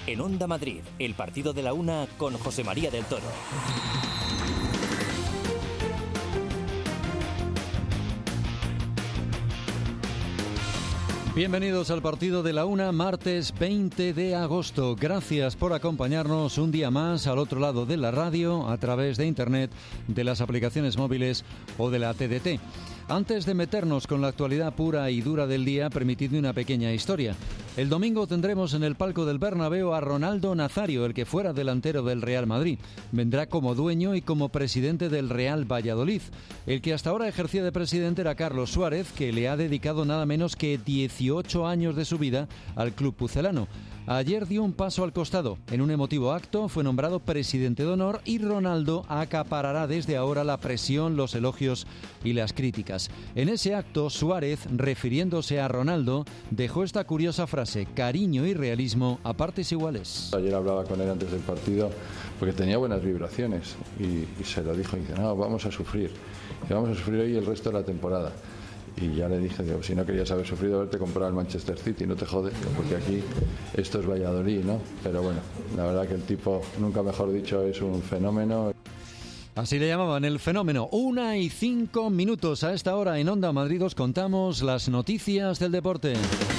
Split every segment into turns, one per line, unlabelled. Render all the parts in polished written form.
En Onda Madrid, el partido de la una con José María del Toro.
Bienvenidos al partido de la una, martes 20 de agosto. Gracias por acompañarnos un día más al otro lado de la radio, a través de internet, de las aplicaciones móviles o de la TDT. Antes de meternos con la actualidad pura y dura del día, permitidme una pequeña historia. El domingo tendremos en el palco del Bernabéu a Ronaldo Nazario, el que fuera delantero del Real Madrid. Vendrá como dueño y como presidente del Real Valladolid. El que hasta ahora ejercía de presidente era Carlos Suárez, que le ha dedicado nada menos que 18 años de su vida al club pucelano. Ayer dio un paso al costado. En un emotivo acto fue nombrado presidente de honor y Ronaldo acaparará desde ahora la presión, los elogios y las críticas. En ese acto, Suárez, refiriéndose a Ronaldo, dejó esta curiosa frase: cariño y realismo a partes iguales.
Ayer hablaba con él antes del partido porque tenía buenas vibraciones y se lo dijo y dice: no, vamos a sufrir hoy el resto de la temporada. Y ya le dije, digo, si no querías haber sufrido, haberte comprado el Manchester City, no te jodes, porque aquí esto es Valladolid, ¿no? Pero bueno, la verdad que el tipo, nunca mejor dicho, es un fenómeno.
Así le llamaban, el fenómeno. 1:05 a esta hora en Onda Madrid os contamos las noticias del deporte.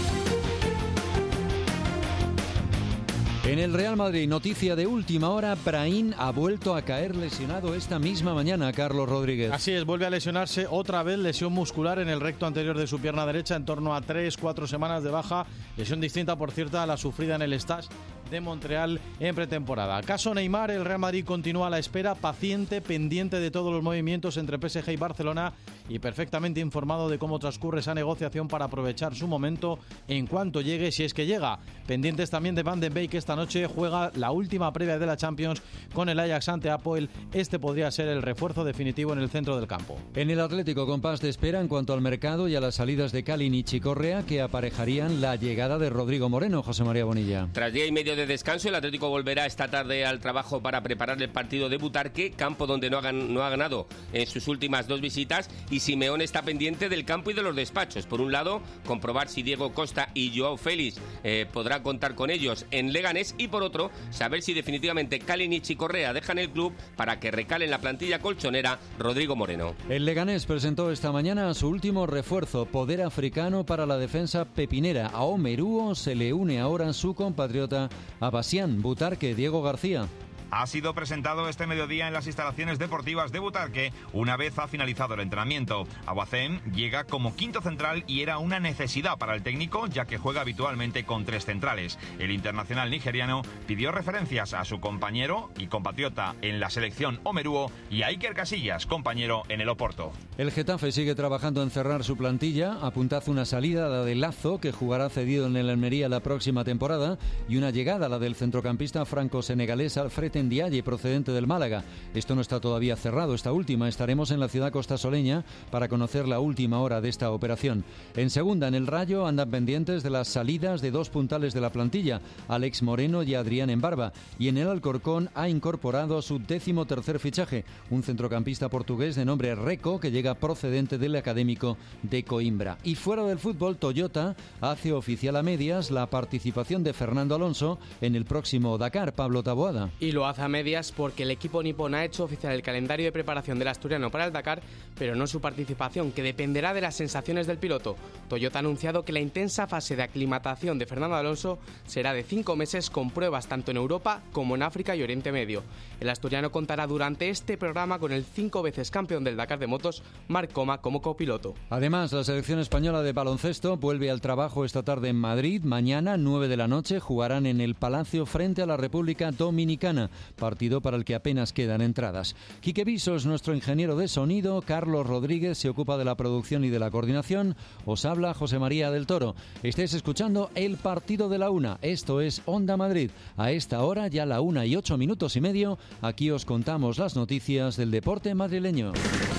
En el Real Madrid, noticia de última hora, Brahim ha vuelto a caer lesionado esta misma mañana, Carlos Rodríguez.
Así es, vuelve a lesionarse otra vez, lesión muscular en el recto anterior de su pierna derecha, en torno a 3-4 semanas de baja, lesión distinta, por cierto, a la sufrida en el Stade de Montreal en pretemporada. Caso Neymar, el Real Madrid continúa a la espera, paciente, pendiente de todos los movimientos entre PSG y Barcelona y perfectamente informado de cómo transcurre esa negociación para aprovechar su momento en cuanto llegue, si es que llega. Pendientes también de Van de Beek, que esta noche juega la última previa de la Champions con el Ajax ante Apoel. Este podría ser el refuerzo definitivo en el centro del campo.
En el Atlético, compás de espera en cuanto al mercado y a las salidas de Kalinic y Correa, que aparejarían la llegada de Rodrigo Moreno. José María Bonilla.
Tras día y medio de descanso, el Atlético volverá esta tarde al trabajo para preparar el partido de Butarque, campo donde no ha ganado en sus últimas dos visitas, y Simeone está pendiente del campo y de los despachos. Por un lado, comprobar si Diego Costa y Joao Félix podrá contar con ellos en Leganés, y por otro, saber si definitivamente Kalinic y Correa dejan el club para que recale en la plantilla colchonera Rodrigo Moreno.
El Leganés presentó esta mañana su último refuerzo, poder africano para la defensa pepinera. A Omeruo se le une ahora su compatriota Abasian. Butarque, Diego García.
Ha sido presentado este mediodía en las instalaciones deportivas de Butarque una vez ha finalizado el entrenamiento. Aguacén llega como quinto central y era una necesidad para el técnico, ya que juega habitualmente con tres centrales. El internacional nigeriano pidió referencias a su compañero y compatriota en la selección Omeruo y a Iker Casillas, compañero en el Oporto.
El Getafe sigue trabajando en cerrar su plantilla. Apuntad una salida, la de Lazo, que jugará cedido en el Almería la próxima temporada, y una llegada, la del centrocampista franco-senegalés Alfred Ndiaye, procedente del Málaga. Esto no está todavía cerrado, esta última. Estaremos en la ciudad costasoleña para conocer la última hora de esta operación. En segunda, en el Rayo, andan pendientes de las salidas de dos puntales de la plantilla, Alex Moreno y Adrián Embarba. Y en el Alcorcón ha incorporado su 13º fichaje, un centrocampista portugués de nombre Reco, que llega procedente del Académico de Coimbra. Y fuera del fútbol, Toyota hace oficial a medias la participación de Fernando Alonso en el próximo Dakar. Pablo Taboada.
Y lo hace a medias porque el equipo nipón ha hecho oficial el calendario de preparación del asturiano para el Dakar, pero no su participación, que dependerá de las sensaciones del piloto. Toyota ha anunciado que la intensa fase de aclimatación de Fernando Alonso será de 5 meses, con pruebas tanto en Europa como en África y Oriente Medio. El asturiano contará durante este programa con el 5 veces campeón del Dakar de motos, Marc Coma, como copiloto.
Además, la selección española de baloncesto vuelve al trabajo esta tarde en Madrid. Mañana, 9 de la noche, jugarán en el Palacio frente a la República Dominicana, partido para el que apenas quedan entradas. Quique Viso es nuestro ingeniero de sonido, Carlos Rodríguez se ocupa de la producción y de la coordinación. Os habla José María del Toro. Estáis escuchando el partido de la una. Esto es Onda Madrid. A esta hora, ya la 1:08:30, aquí os contamos las noticias del deporte madrileño.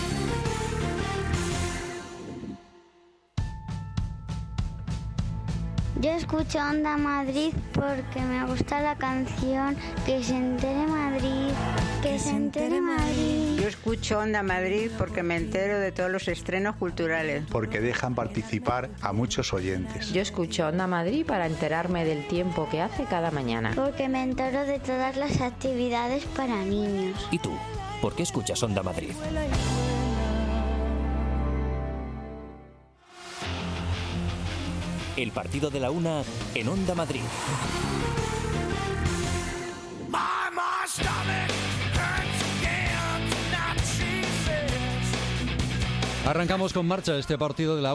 Yo escucho Onda Madrid porque me gusta la canción Que se entere Madrid, que se entere Madrid.
escucho Onda Madrid porque me entero de todos los estrenos culturales.
Porque dejan participar a muchos oyentes.
Yo escucho Onda Madrid para enterarme del tiempo que hace cada mañana.
Porque me entero de todas las actividades para niños.
¿Y tú? ¿Por qué escuchas Onda Madrid? El partido de la una en Onda Madrid.
Arrancamos con marcha este partido de la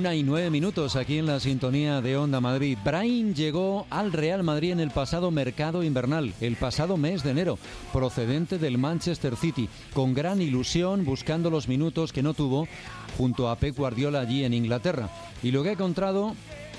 1:09 aquí en la sintonía de Onda Madrid. Brahim llegó al Real Madrid en el pasado mercado invernal, el pasado mes de enero, procedente del Manchester City, con gran ilusión, buscando los minutos que no tuvo junto a Pep Guardiola allí en Inglaterra. Y lo que ha encontrado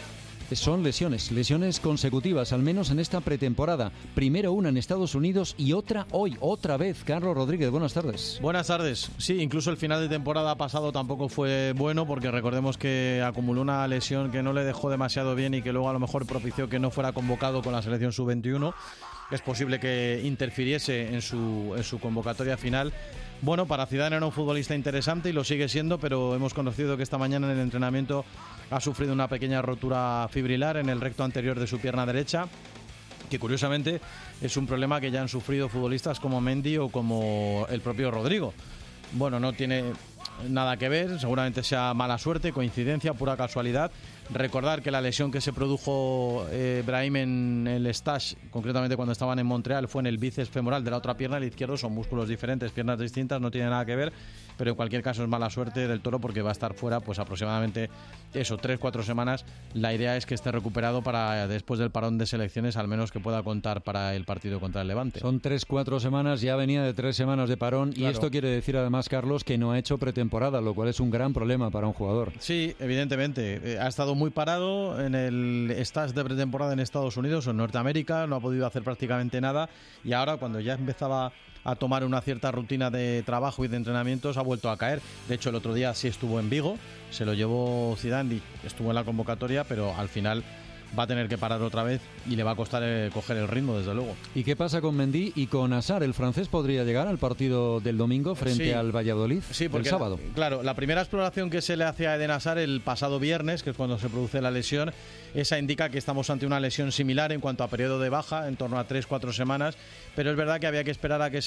son lesiones consecutivas, al menos en esta pretemporada. Primero una en Estados Unidos y otra hoy, otra vez. Carlos Rodríguez, buenas tardes.
Buenas tardes. Sí, incluso el final de temporada pasado tampoco fue bueno, porque recordemos que acumuló una lesión que no le dejó demasiado bien y que luego a lo mejor propició que no fuera convocado con la selección sub-21. Es posible que interfiriese en su convocatoria final. Bueno, para Zidane era un futbolista interesante y lo sigue siendo, pero hemos conocido que esta mañana en el entrenamiento ha sufrido una pequeña rotura fibrilar en el recto anterior de su pierna derecha, que curiosamente es un problema que ya han sufrido futbolistas como Mendy o como el propio Rodrigo. Bueno, no tiene nada que ver, seguramente sea mala suerte, coincidencia, pura casualidad. Recordar que la lesión que se produjo Brahim en el stage, concretamente cuando estaban en Montreal, fue en el bíceps femoral de la otra pierna, el izquierdo. Son músculos diferentes, piernas distintas, no tiene nada que ver, pero en cualquier caso es mala suerte del Toro porque va a estar fuera pues aproximadamente 3-4 semanas. La idea es que esté recuperado para después del parón de selecciones, al menos que pueda contar para el partido contra el Levante.
Son 3-4 semanas, ya venía de 3 semanas de parón. Claro. Y esto quiere decir además, Carlos, que no ha hecho pretemporada, lo cual es un gran problema para un jugador.
Sí, evidentemente. Ha estado muy parado en el stage de pretemporada en Estados Unidos o en Norteamérica, no ha podido hacer prácticamente nada, y ahora cuando ya empezaba a tomar una cierta rutina de trabajo y de entrenamientos ha vuelto a caer. De hecho, el otro día sí estuvo en Vigo, se lo llevó Zidane y estuvo en la convocatoria, pero al final va a tener que parar otra vez y le va a costar coger el ritmo, desde luego.
¿Y qué pasa con Mendy y con Hazard? ¿El francés podría llegar al partido del domingo frente al Valladolid el sábado?
Claro, la primera exploración que se le hace a Eden Hazard el pasado viernes, que es cuando se produce la lesión, esa indica que estamos ante una lesión similar en cuanto a periodo de baja, en torno a 3-4 semanas, pero es verdad que había que esperar a que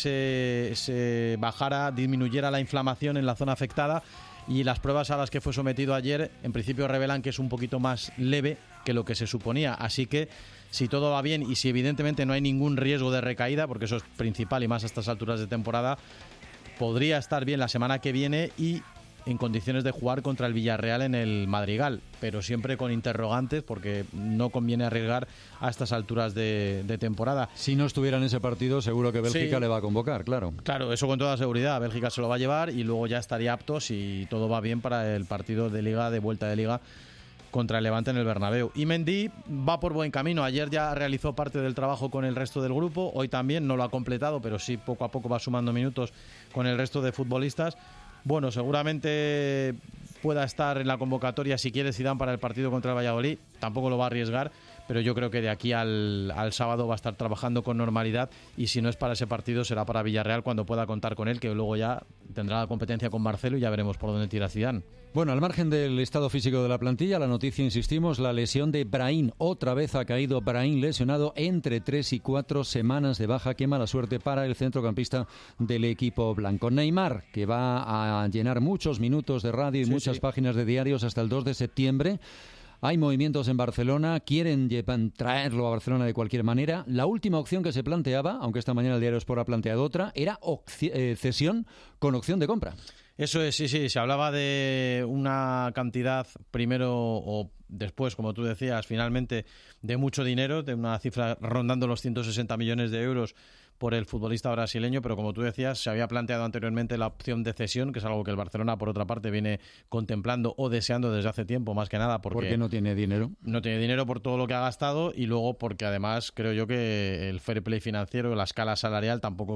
se bajara, disminuyera la inflamación en la zona afectada, y las pruebas a las que fue sometido ayer en principio revelan que es un poquito más leve que lo que se suponía, así que si todo va bien y si evidentemente no hay ningún riesgo de recaída, porque eso es principal y más a estas alturas de temporada, podría estar bien la semana que viene y en condiciones de jugar contra el Villarreal en el Madrigal, pero siempre con interrogantes porque no conviene arriesgar a estas alturas de temporada.
Si no estuviera en ese partido, seguro que Bélgica le va a convocar, claro.
Claro, eso con toda seguridad. Bélgica se lo va a llevar y luego ya estaría apto, si todo va bien, para el partido de Liga, de vuelta de Liga, contra el Levante en el Bernabéu. Y Mendy va por buen camino. Ayer ya realizó parte del trabajo con el resto del grupo, hoy también no lo ha completado, pero sí poco a poco va sumando minutos con el resto de futbolistas. Bueno, seguramente pueda estar en la convocatoria si quiere Zidane para el partido contra el Valladolid. Tampoco lo va a arriesgar, pero yo creo que de aquí al sábado va a estar trabajando con normalidad, y si no es para ese partido será para Villarreal cuando pueda contar con él, que luego ya tendrá la competencia con Marcelo y ya veremos por dónde tira Zidane.
Bueno, al margen del estado físico de la plantilla, la noticia, insistimos, la lesión de Brahim. Otra vez ha caído Brahim lesionado, entre 3 y 4 semanas de baja. Qué mala suerte para el centrocampista del equipo blanco. Neymar, que va a llenar muchos minutos de radio y muchas páginas de diarios hasta el 2 de septiembre. Hay movimientos en Barcelona, quieren traerlo a Barcelona de cualquier manera. La última opción que se planteaba, aunque esta mañana el Diario Sport ha planteado otra, era cesión con opción de compra.
Eso es, sí, se hablaba de una cantidad primero o después, como tú decías, finalmente de mucho dinero, de una cifra rondando los 160 millones de euros por el futbolista brasileño, pero como tú decías, se había planteado anteriormente la opción de cesión, que es algo que el Barcelona, por otra parte, viene contemplando o deseando desde hace tiempo, más que nada porque
no tiene dinero.
No tiene dinero por todo lo que ha gastado, y luego porque además creo yo que el fair play financiero, la escala salarial,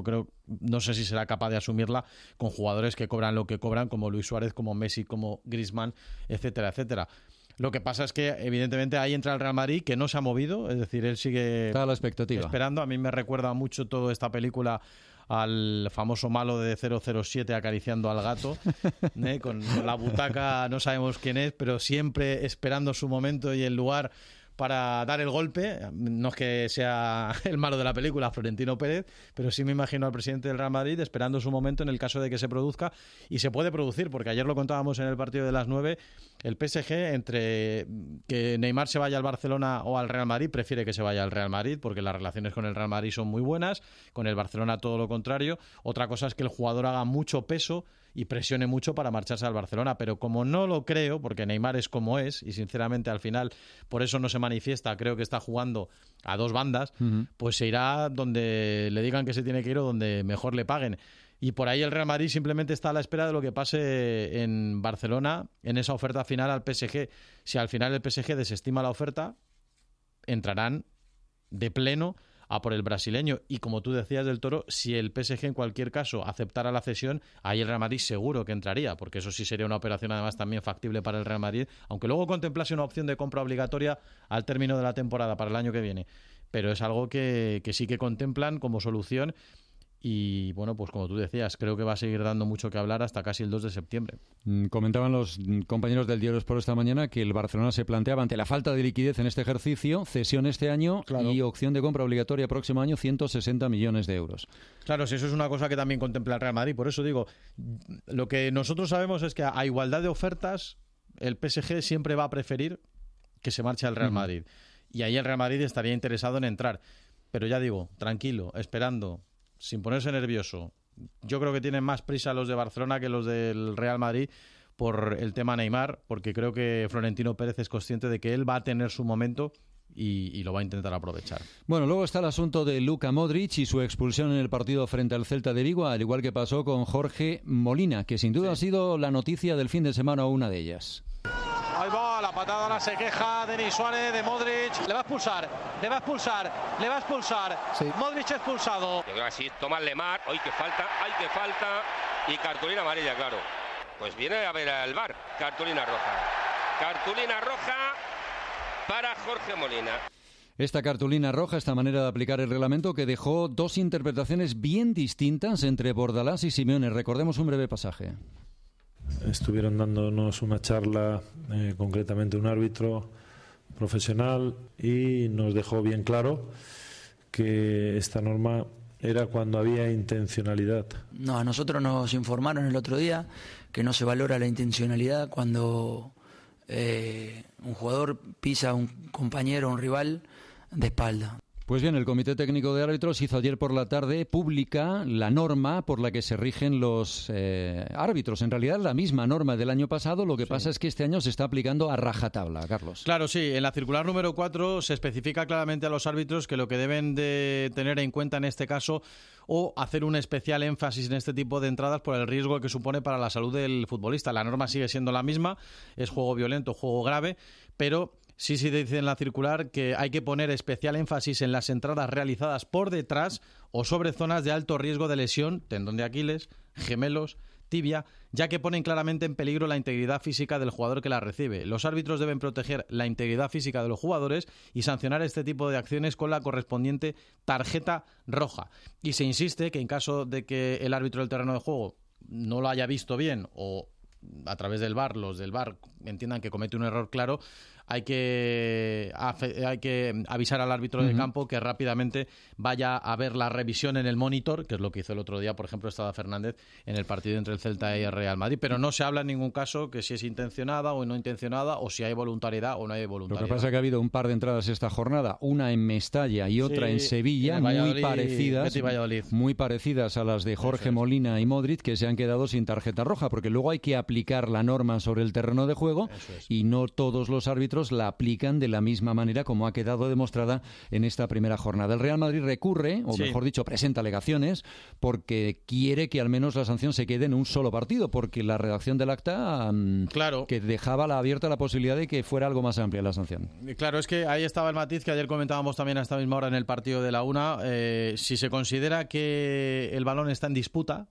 no sé si será capaz de asumirla con jugadores que cobran lo que cobran, como Luis Suárez, como Messi, como Griezmann, etcétera, etcétera. Lo que pasa es que, evidentemente, ahí entra el Real Madrid, que no se ha movido, es decir, él sigue
está a la expectativa,
esperando. A mí me recuerda mucho toda esta película al famoso malo de 007 acariciando al gato, con la butaca, no sabemos quién es, pero siempre esperando su momento y el lugar para dar el golpe. No es que sea el malo de la película, Florentino Pérez, pero sí me imagino al presidente del Real Madrid esperando su momento en el caso de que se produzca, y se puede producir, porque ayer lo contábamos en el partido de las 9, el PSG, entre que Neymar se vaya al Barcelona o al Real Madrid, prefiere que se vaya al Real Madrid, porque las relaciones con el Real Madrid son muy buenas, con el Barcelona todo lo contrario. Otra cosa es que el jugador haga mucho peso y presione mucho para marcharse al Barcelona, pero como no lo creo, porque Neymar es como es, y sinceramente al final por eso no se manifiesta, creo que está jugando a dos bandas, pues se irá donde le digan que se tiene que ir o donde mejor le paguen. Y por ahí el Real Madrid simplemente está a la espera de lo que pase en Barcelona, en esa oferta final al PSG. Si al final el PSG desestima la oferta, entrarán de pleno a por el brasileño. Y como tú decías del Toro, si el PSG en cualquier caso aceptara la cesión, ahí el Real Madrid seguro que entraría, porque eso sí sería una operación además también factible para el Real Madrid, aunque luego contemplase una opción de compra obligatoria al término de la temporada para el año que viene. Pero es algo que sí que contemplan como solución. Y bueno, pues como tú decías, creo que va a seguir dando mucho que hablar hasta casi el 2 de septiembre.
Comentaban los compañeros del Diario Sport esta mañana que el Barcelona se planteaba, ante la falta de liquidez en este ejercicio, cesión este año, claro, y opción de compra obligatoria próximo año, 160 millones de euros.
Claro, si eso es una cosa que también contempla el Real Madrid. Por eso digo, lo que nosotros sabemos es que a igualdad de ofertas, el PSG siempre va a preferir que se marche al Real Madrid. Y ahí el Real Madrid estaría interesado en entrar. Pero ya digo, tranquilo, esperando, sin ponerse nervioso. Yo creo que tienen más prisa los de Barcelona que los del Real Madrid por el tema Neymar, porque creo que Florentino Pérez es consciente de que él va a tener su momento y lo va a intentar aprovechar.
Bueno, luego está el asunto de Luka Modric y su expulsión en el partido frente al Celta de Vigo, al igual que pasó con Jorge Molina, que sin duda ha sido la noticia del fin de semana o una de ellas.
Ahí va, la patada ahora se queja Denis Suárez de Modric. Le va a expulsar. Sí. Modric expulsado.
Yo creo que así, toma Lemar. ¡Ay, qué falta! Y cartulina amarilla, claro. Pues viene a ver al VAR. Cartulina roja para Jorge Molina.
Esta cartulina roja, esta manera de aplicar el reglamento, que dejó dos interpretaciones bien distintas entre Bordalás y Simeone. Recordemos un breve pasaje.
Estuvieron dándonos una charla, concretamente un árbitro profesional, y nos dejó bien claro que esta norma era cuando había intencionalidad.
No, a nosotros nos informaron el otro día que no se valora la intencionalidad cuando un jugador pisa a un compañero o un rival de espalda.
Pues bien, el Comité Técnico de Árbitros hizo ayer por la tarde pública la norma por la que se rigen los árbitros. En realidad, la misma norma del año pasado, lo que pasa es que este año se está aplicando a rajatabla, Carlos.
Claro, sí. En la circular número 4 se especifica claramente a los árbitros que lo que deben de tener en cuenta en este caso, o hacer un especial énfasis en este tipo de entradas por el riesgo que supone para la salud del futbolista. La norma sigue siendo la misma, es juego violento, juego grave, pero sí dice en la circular que hay que poner especial énfasis en las entradas realizadas por detrás o sobre zonas de alto riesgo de lesión, tendón de Aquiles, gemelos, tibia, ya que ponen claramente en peligro la integridad física del jugador que la recibe. Los árbitros deben proteger la integridad física de los jugadores y sancionar este tipo de acciones con la correspondiente tarjeta roja. Y se insiste que en caso de que el árbitro del terreno de juego no lo haya visto bien o a través del VAR, los del VAR entiendan que comete un error claro, hay que avisar al árbitro de campo que rápidamente vaya a ver la revisión en el monitor, que es lo que hizo el otro día, por ejemplo, Estrada Fernández en el partido entre el Celta y el Real Madrid. Pero no se habla en ningún caso que si es intencionada o no intencionada, o si hay voluntariedad o no hay voluntariedad.
Lo que pasa es que ha habido un par de entradas esta jornada, una en Mestalla y otra en Sevilla, muy parecidas a las de Jorge Molina y Modric, que se han quedado sin tarjeta roja, porque luego hay que aplicar la norma sobre el terreno de juego y no todos los árbitros la aplican de la misma manera como ha quedado demostrada en esta primera jornada. El Real Madrid recurre, o mejor dicho, presenta alegaciones porque quiere que al menos la sanción se quede en un solo partido, porque la redacción del acta que dejaba abierta la posibilidad de que fuera algo más amplia la sanción.
Claro, es que ahí estaba el matiz que ayer comentábamos también a esta misma hora en el partido de la UNA. Si se considera que el balón está en disputa,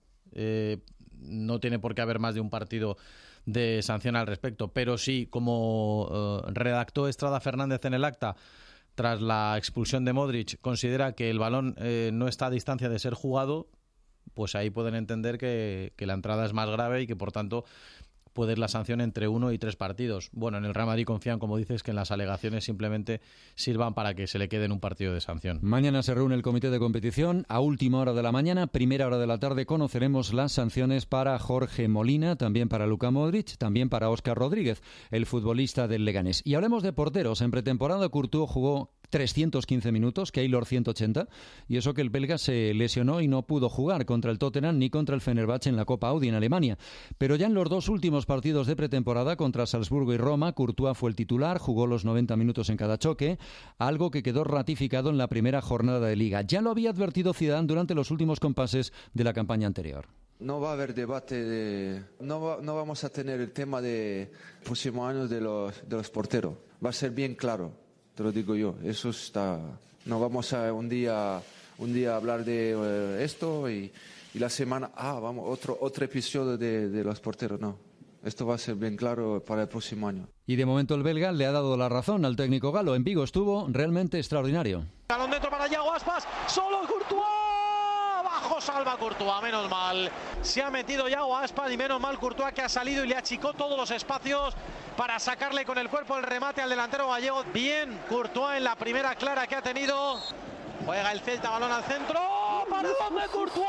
no tiene por qué haber más de un partido de sanción al respecto, pero sí, como redactó Estrada Fernández en el acta, tras la expulsión de Modric, considera que el balón no está a distancia de ser jugado, pues ahí pueden entender que la entrada es más grave y que por tanto puede ir la sanción entre 1 y 3 partidos. Bueno, en el Real Madrid confían, como dices, que en las alegaciones simplemente sirvan para que se le quede en un partido de sanción.
Mañana se reúne el comité de competición. A última hora de la mañana, primera hora de la tarde, conoceremos las sanciones para Jorge Molina, también para Luka Modric, también para Óscar Rodríguez, el futbolista del Leganés. Y hablemos de porteros. En pretemporada, Courtois jugó 315 minutos, Keylor 180, y eso que el belga se lesionó y no pudo jugar contra el Tottenham ni contra el Fenerbahce en la Copa Audi en Alemania. Pero ya en los 2 últimos partidos de pretemporada contra Salzburgo y Roma, Courtois fue el titular, jugó los 90 minutos en cada choque, algo que quedó ratificado en la primera jornada de Liga. Ya lo había advertido Zidane durante los últimos compases de la campaña anterior.
No va a haber debate, no vamos a tener el tema de próximos años de los porteros. Va a ser bien claro, te lo digo yo. Eso está. No vamos a un día hablar de esto y la semana, vamos, otro episodio de los porteros. No, esto va a ser bien claro para el próximo año.
Y de momento el belga le ha dado la razón al técnico galo. En Vigo estuvo realmente extraordinario.
Balón dentro para Yago Aspas, solo Courtois. Bajo salva Courtois, menos mal. Se ha metido Yago Aspas y menos mal Courtois, que ha salido y le achicó todos los espacios para sacarle con el cuerpo el remate al delantero gallego. Bien Courtois en la primera clara que ha tenido. Juega el Celta, balón al centro. ¡Paradón de Courtois!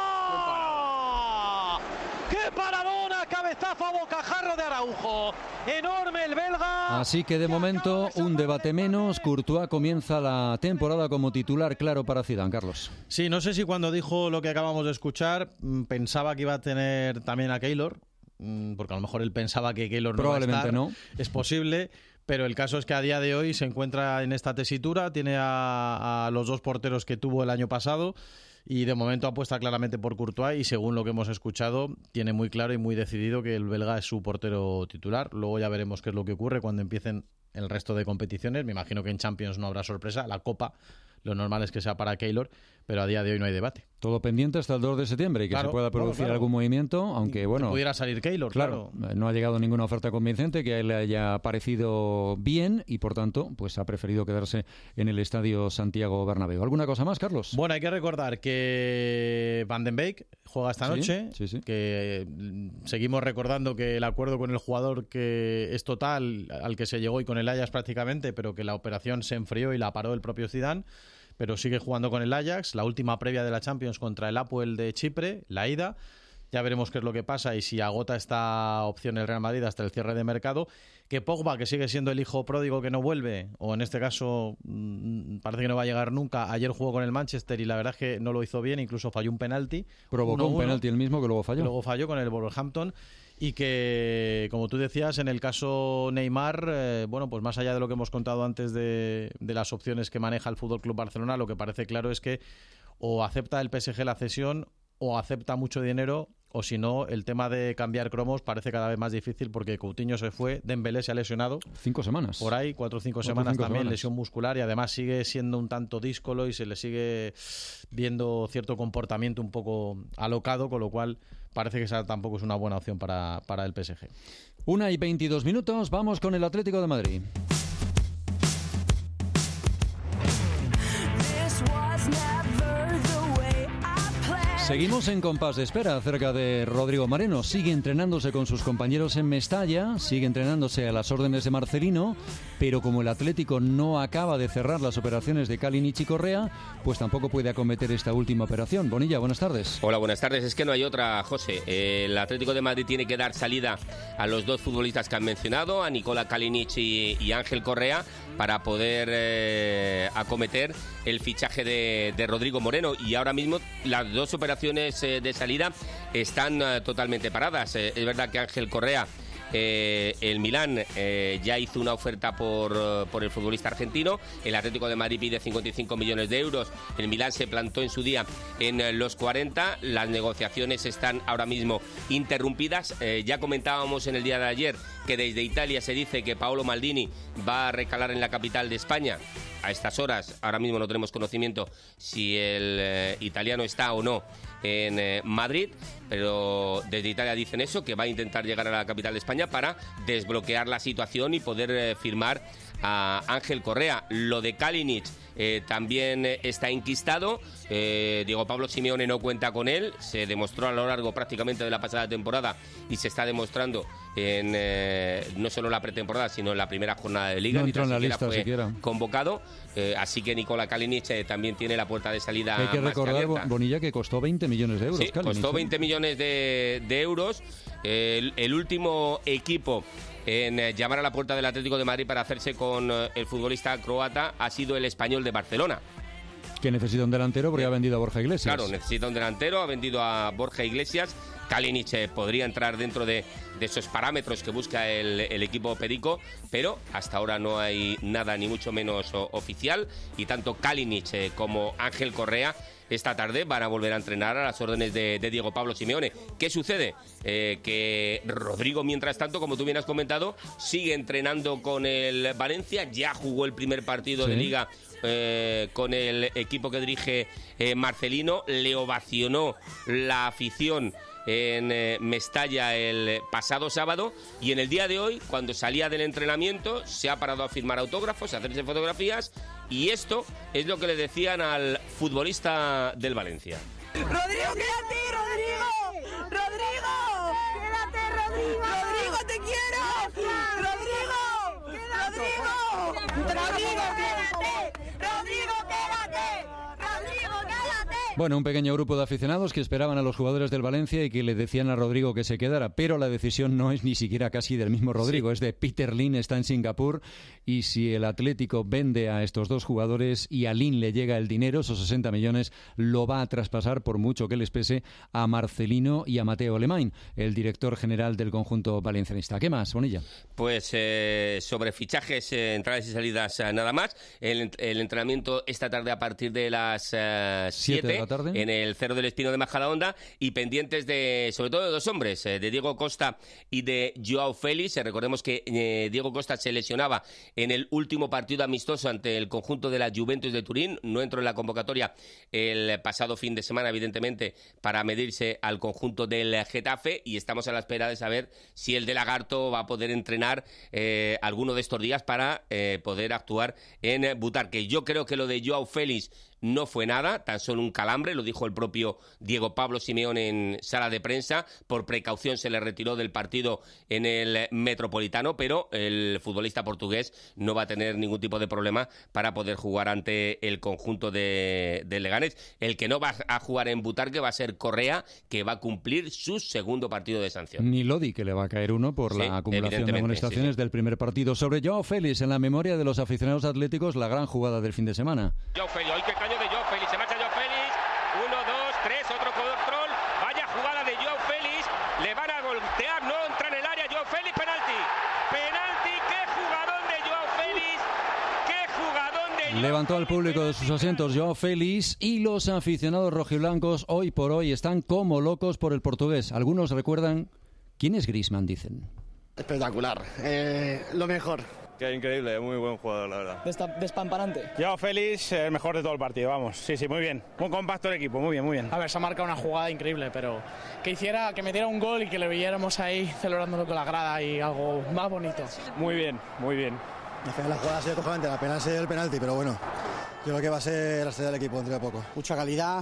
¡Qué paradón! A cabezazo a bocajarro de Araujo. Enorme el belga.
Así que de momento un debate menos. Courtois comienza la temporada como titular claro para Zidane, Carlos.
Sí, no sé si cuando dijo lo que acabamos de escuchar pensaba que iba a tener también a Keylor, porque a lo mejor él pensaba que Keylor no va a estar.
No.
Es posible. Pero el caso es que a día de hoy se encuentra en esta tesitura, tiene a los 2 porteros que tuvo el año pasado y de momento apuesta claramente por Courtois y según lo que hemos escuchado tiene muy claro y muy decidido que el belga es su portero titular. Luego ya veremos qué es lo que ocurre cuando empiecen el resto de competiciones. Me imagino que en Champions no habrá sorpresa. La Copa, lo normal es que sea para Keylor, pero a día de hoy no hay debate.
Todo pendiente hasta el 2 de septiembre y que se pueda producir algún movimiento, aunque bueno...
pudiera salir Keylor, claro.
No ha llegado ninguna oferta convincente que a él le haya parecido bien y por tanto pues ha preferido quedarse en el Estadio Santiago Bernabéu. ¿Alguna cosa más, Carlos?
Bueno, hay que recordar que Van den Beek juega esta noche,
sí.
Que seguimos recordando que el acuerdo con el jugador que es total, al que se llegó y con el Ajax prácticamente, pero que la operación se enfrió y la paró el propio Zidane, pero sigue jugando con el Ajax, la última previa de la Champions contra el Apoel de Chipre, la ida. Ya veremos qué es lo que pasa y si agota esta opción el Real Madrid hasta el cierre de mercado. Que Pogba, que sigue siendo el hijo pródigo que no vuelve, o en este caso parece que no va a llegar nunca. Ayer jugó con el Manchester y la verdad es que no lo hizo bien, incluso falló un penalti.
Provocó un penalti el mismo que luego falló.
Luego falló con el Wolverhampton. Y que, como tú decías, en el caso Neymar, bueno, pues más allá de lo que hemos contado antes de las opciones que maneja el FC Barcelona, lo que parece claro es que o acepta el PSG la cesión o acepta mucho dinero, o si no, el tema de cambiar cromos parece cada vez más difícil porque Coutinho se fue, Dembélé se ha lesionado.
5 semanas.
Por ahí, 4 o 5 semanas también, lesión muscular y además sigue siendo un tanto díscolo y se le sigue viendo cierto comportamiento un poco alocado, con lo cual parece que esa tampoco es una buena opción para el PSG.
1:22, vamos con el Atlético de Madrid. Seguimos en compás de espera acerca de Rodrigo Moreno. Sigue entrenándose con sus compañeros en Mestalla, sigue entrenándose a las órdenes de Marcelino, pero como el Atlético no acaba de cerrar las operaciones de Kalinic y Correa, pues tampoco puede acometer esta última operación. Bonilla, buenas tardes.
Hola, buenas tardes. Es que no hay otra, José. El Atlético de Madrid tiene que dar salida a los 2 futbolistas que han mencionado, a Nikola Kalinic y Ángel Correa, para poder acometer el fichaje de Rodrigo Moreno. Y ahora mismo las 2 operaciones de salida están totalmente paradas. Es verdad que Ángel Correa, el Milán ya hizo una oferta por el futbolista argentino. El Atlético de Madrid pide 55 millones de euros. El Milán se plantó en su día en los 40. Las negociaciones están ahora mismo interrumpidas. Ya comentábamos en el día de ayer que desde Italia se dice que Paolo Maldini va a recalar en la capital de España. A estas horas, ahora mismo no tenemos conocimiento si el italiano está o no en Madrid, pero desde Italia dicen eso, que va a intentar llegar a la capital de España para desbloquear la situación y poder firmar a Ángel Correa. Lo de Kalinic también está enquistado. Diego Pablo Simeone no cuenta con él. Se demostró a lo largo prácticamente de la pasada temporada y se está demostrando en no solo la pretemporada, sino en la primera jornada de Liga.
No entró en la lista
siquiera convocado. Así que Nikola Kalinic también tiene la puerta de salida.
Hay que recordar, Bonilla, que costó 20 millones de euros.
Sí,
Kalinic,
costó 20 millones de euros. El último equipo en llamar a la puerta del Atlético de Madrid para hacerse con el futbolista croata ha sido el Español de Barcelona.
Que necesita un delantero porque ha vendido a Borja Iglesias.
Claro, necesita un delantero, ha vendido a Borja Iglesias. Kalinic podría entrar dentro de esos parámetros que busca el equipo perico, pero hasta ahora no hay nada ni mucho menos oficial, y tanto Kalinic como Ángel Correa esta tarde van a volver a entrenar a las órdenes de Diego Pablo Simeone. ¿Qué sucede? Que Rodrigo, mientras tanto, como tú bien has comentado, sigue entrenando con el Valencia, ya jugó el primer partido de Liga con el equipo que dirige Marcelino, le ovacionó la afición en Mestalla el pasado sábado, y en el día de hoy, cuando salía del entrenamiento, se ha parado a firmar autógrafos, a hacerse fotografías, y esto es lo que le decían al futbolista del Valencia.
¡Rodrigo, quédate, Rodrigo! ¡Rodrigo! ¡Quédate, Rodrigo! ¡Rodrigo, te quiero! ¡Rodrigo! ¡Rodrigo! ¡Rodrigo, quédate! ¡Rodrigo, quédate! ¡Rodrigo, quédate!
Bueno, un pequeño grupo de aficionados que esperaban a los jugadores del Valencia y que le decían a Rodrigo que se quedara, pero la decisión no es ni siquiera casi del mismo Rodrigo, es de Peter Lim, está en Singapur, y si el Atlético vende a estos dos jugadores y a Lim le llega el dinero, esos 60 millones, lo va a traspasar, por mucho que les pese, a Marcelino y a Mateo Alemany, el director general del conjunto valencianista. ¿Qué más, Bonilla?
Pues sobre fichajes, entradas y salidas, nada más. El entrenamiento esta tarde a partir de las 7
de la tarde
en el Cerro del Espino de Majadahonda, y pendientes sobre todo de dos hombres, de Diego Costa y de Joao Félix. Recordemos que Diego Costa se lesionaba en el último partido amistoso ante el conjunto de la Juventus de Turín, no entró en la convocatoria el pasado fin de semana, evidentemente, para medirse al conjunto del Getafe, y estamos a la espera de saber si el de Lagarto va a poder entrenar alguno de estos días para poder actuar en Butarque. Yo creo que lo de Joao Félix no fue nada, tan solo un calambre, lo dijo el propio Diego Pablo Simeone en sala de prensa. Por precaución se le retiró del partido en el Metropolitano, pero el futbolista portugués no va a tener ningún tipo de problema para poder jugar ante el conjunto de Leganés. El que no va a jugar en Butarque va a ser Correa, que va a cumplir su segundo partido de sanción.
Ni Lodi, que le va a caer uno por la acumulación de amonestaciones del primer partido. Sobre Joao Félix, en la memoria de los aficionados atléticos, la gran jugada del fin de semana.
Joao Félix, hoy que caño de Joao Félix, se marcha Joao Félix, 1, 2, 3, otro control, vaya jugada de Joao Félix, le van a voltear, no entra en el área, Joao Félix, penalti, qué jugadón de Joao Félix, qué jugadón de Joao.
Levantó al público de sus asientos Joao Félix, y los aficionados rojiblancos hoy por hoy están como locos por el portugués. Algunos recuerdan quién es Griezmann, dicen.
Espectacular, lo mejor.
Que increíble, muy buen jugador, la verdad.
Despampanante.
Joao Félix, el mejor de todo el partido, vamos. Sí, muy bien. Muy compacto el equipo, muy bien, muy bien.
A ver, se ha marcado una jugada increíble, pero que metiera un gol y que le viéramos ahí celebrándolo con la grada y algo más bonito.
Muy bien, muy bien.
Al final la jugada ha sido cojonante, la pena ha sido el penalti, pero bueno, yo creo que va a ser la estrella del equipo dentro de poco.
Mucha calidad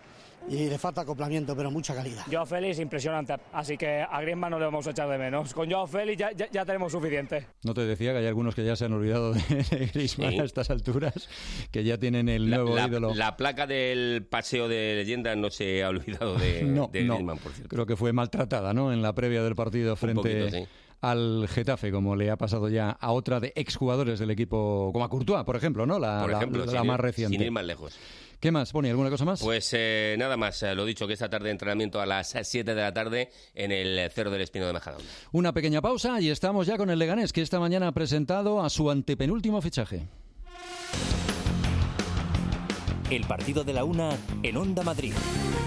y le falta acoplamiento, pero mucha calidad.
Joao Félix, impresionante, así que a Griezmann no le vamos a echar de menos. Con Joao Félix ya tenemos suficiente.
No te decía que hay algunos que ya se han olvidado de Griezmann a estas alturas, que ya tienen el nuevo ídolo.
La placa del paseo de leyenda no se ha olvidado de Griezmann, por cierto.
Creo que fue maltratada, ¿no?, en la previa del partido frente al Getafe, como le ha pasado ya a otra de exjugadores del equipo, como a Courtois, por ejemplo, ¿no? La más reciente.
Sin ir más lejos.
¿Qué más, Boni? ¿Alguna cosa más?
Pues nada más, lo dicho, que esta tarde entrenamiento a las 7 de la tarde en el Cerro del Espino de Majadahonda.
Una pequeña pausa y estamos ya con el Leganés, que esta mañana ha presentado a su antepenúltimo fichaje.
El partido de la una en Onda Madrid.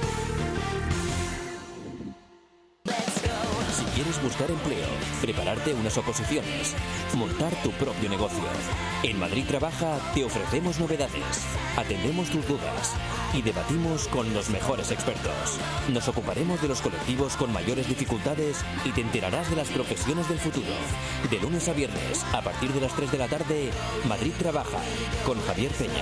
Si quieres buscar empleo, prepararte unas oposiciones, montar tu propio negocio. En Madrid Trabaja te ofrecemos novedades, atendemos tus dudas. y debatimos con los mejores expertos. Nos ocuparemos de los colectivos con mayores dificultades y te enterarás de las profesiones del futuro. De lunes a viernes, a partir de las 3 de la tarde, Madrid Trabaja, con Javier Peña.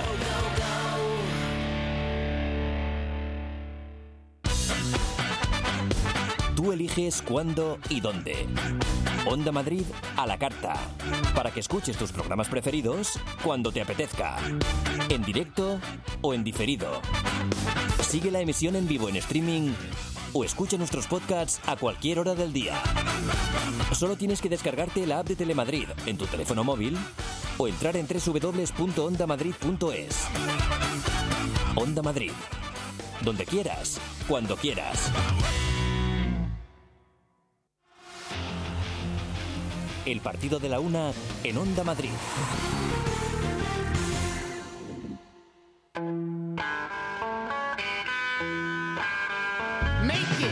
Tú eliges cuándo y dónde. Onda Madrid a la carta. Para que escuches tus programas preferidos cuando te apetezca. En directo o en diferido. Sigue la emisión en vivo en streaming o escucha nuestros podcasts a cualquier hora del día. Solo tienes que descargarte la app de Telemadrid en tu teléfono móvil o entrar en www.ondamadrid.es. Onda Madrid. Donde quieras, cuando quieras. El partido de la una en Onda Madrid.
Make it.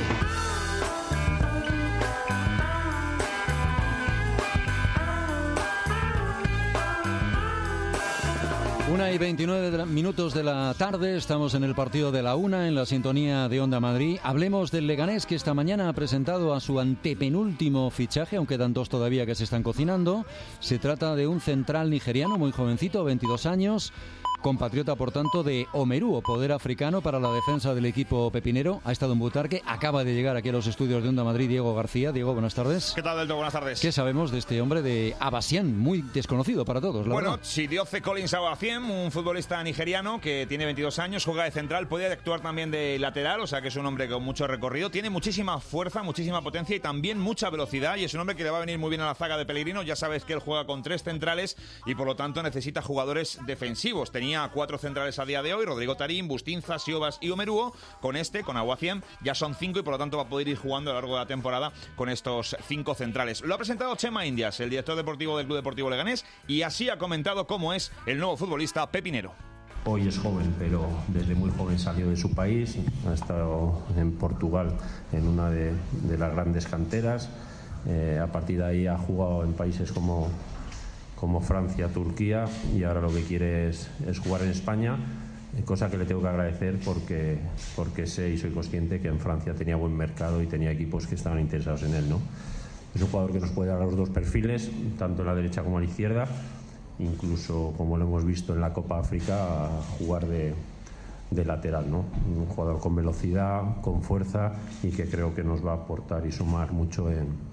1:29 minutos de la tarde, estamos en el partido de la una, en la sintonía de Onda Madrid. Hablemos del Leganés, que esta mañana ha presentado a su antepenúltimo fichaje, aunque quedan dos todavía que se están cocinando. Se trata de un central nigeriano muy jovencito, 22 años, compatriota por tanto de Omeruo, poder africano para la defensa del equipo pepinero. Ha estado en Butarque, acaba de llegar aquí a los estudios de Onda Madrid Diego García. Diego, buenas tardes.
¿Qué tal, Delto? Buenas tardes.
¿Qué sabemos de este hombre de Abasian, muy desconocido para todos?
Bueno, Chidioce Collins Abasian, un futbolista nigeriano que tiene 22 años, juega de central, puede actuar también de lateral, o sea que es un hombre con mucho recorrido, tiene muchísima fuerza, muchísima potencia y también mucha velocidad, y es un hombre que le va a venir muy bien a la zaga de Pellegrino. Ya sabes que él juega con 3 centrales y por lo tanto necesita jugadores defensivos. Tenía 4 centrales a día de hoy: Rodrigo Tarín, Bustinza, Siobas y Omeruo. Con Aguacien ya son 5 y por lo tanto va a poder ir jugando a lo largo de la temporada con estos 5 centrales. Lo ha presentado Chema Indias, el director deportivo del Club Deportivo Leganés, y así ha comentado cómo es el nuevo futbolista pepinero.
Hoy es joven, pero desde muy joven salió de su país, ha estado en Portugal en una de las grandes canteras. A partir de ahí ha jugado en países como Francia, Turquía, y ahora lo que quiere es jugar en España, cosa que le tengo que agradecer porque sé y soy consciente que en Francia tenía buen mercado y tenía equipos que estaban interesados en él, ¿no? Es un jugador que nos puede dar los dos perfiles, tanto en la derecha como en la izquierda, incluso, como lo hemos visto en la Copa África, jugar de lateral, ¿no? Un jugador con velocidad, con fuerza, y que creo que nos va a aportar y sumar mucho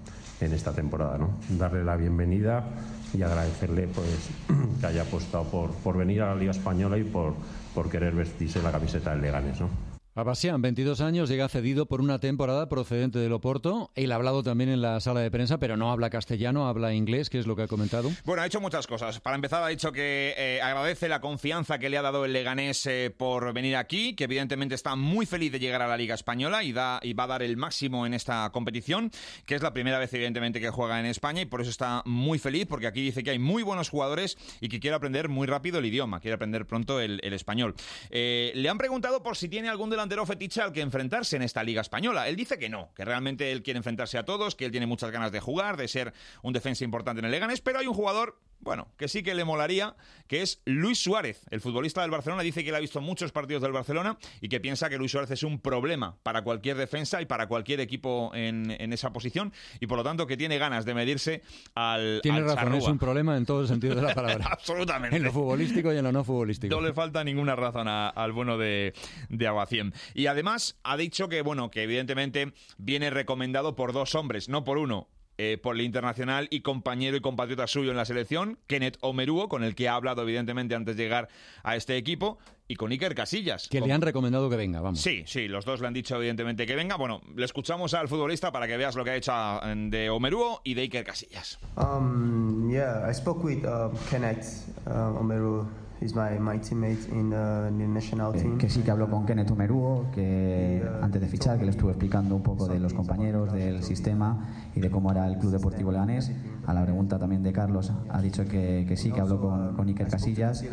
en esta temporada, ¿no? Darle la bienvenida y agradecerle pues que haya apostado por venir a la Liga Española y por querer vestirse la camiseta del Leganés, ¿no?
Abasian, 22 años, llega cedido por una temporada procedente del Oporto. Él ha hablado también en la sala de prensa, pero no habla castellano, habla inglés. ¿Qué es lo que ha comentado?
Bueno, ha hecho muchas cosas. Para empezar, ha dicho que agradece la confianza que le ha dado el Leganés por venir aquí, que evidentemente está muy feliz de llegar a la Liga Española y va a dar el máximo en esta competición, que es la primera vez evidentemente que juega en España, y por eso está muy feliz, porque aquí dice que hay muy buenos jugadores y que quiere aprender muy rápido el idioma, quiere aprender pronto el español. Le han preguntado por si tiene algún delantero fetiche al que enfrentarse en esta Liga Española. Él dice que no, que realmente él quiere enfrentarse a todos, que él tiene muchas ganas de jugar, de ser un defensa importante en el Leganés, pero hay un jugador, bueno, que sí que le molaría, que es Luis Suárez, el futbolista del Barcelona. Dice que él ha visto muchos partidos del Barcelona y que piensa que Luis Suárez es un problema para cualquier defensa y para cualquier equipo en esa posición, y por lo tanto que tiene ganas de medirse al
Tiene razón,
Charrúa.
Es un problema en todo el sentido de la palabra.
Absolutamente.
En lo futbolístico y en lo no futbolístico.
No le falta ninguna razón al bueno de Aguacien. Y además ha dicho que, bueno, que evidentemente viene recomendado por 2 hombres, no por uno. Por el internacional y compañero y compatriota suyo en la selección, Kenneth Omeruo, con el que ha hablado evidentemente antes de llegar a este equipo, y con Iker Casillas.
Que le han recomendado que venga, vamos.
Sí, los dos le han dicho evidentemente que venga. Bueno, le escuchamos al futbolista para que veas lo que ha hecho de Omeruo y de Iker Casillas.
Yeah, I spoke with Kenneth Omeruo. He's my teammate in the national team.
Que sí que habló con Kenneth Omeruo, que antes de fichar, que le estuvo explicando un poco de los compañeros, del sistema y de cómo era el Club Deportivo Leganés. A la pregunta también de Carlos, ha dicho que sí, que habló con Iker Casillas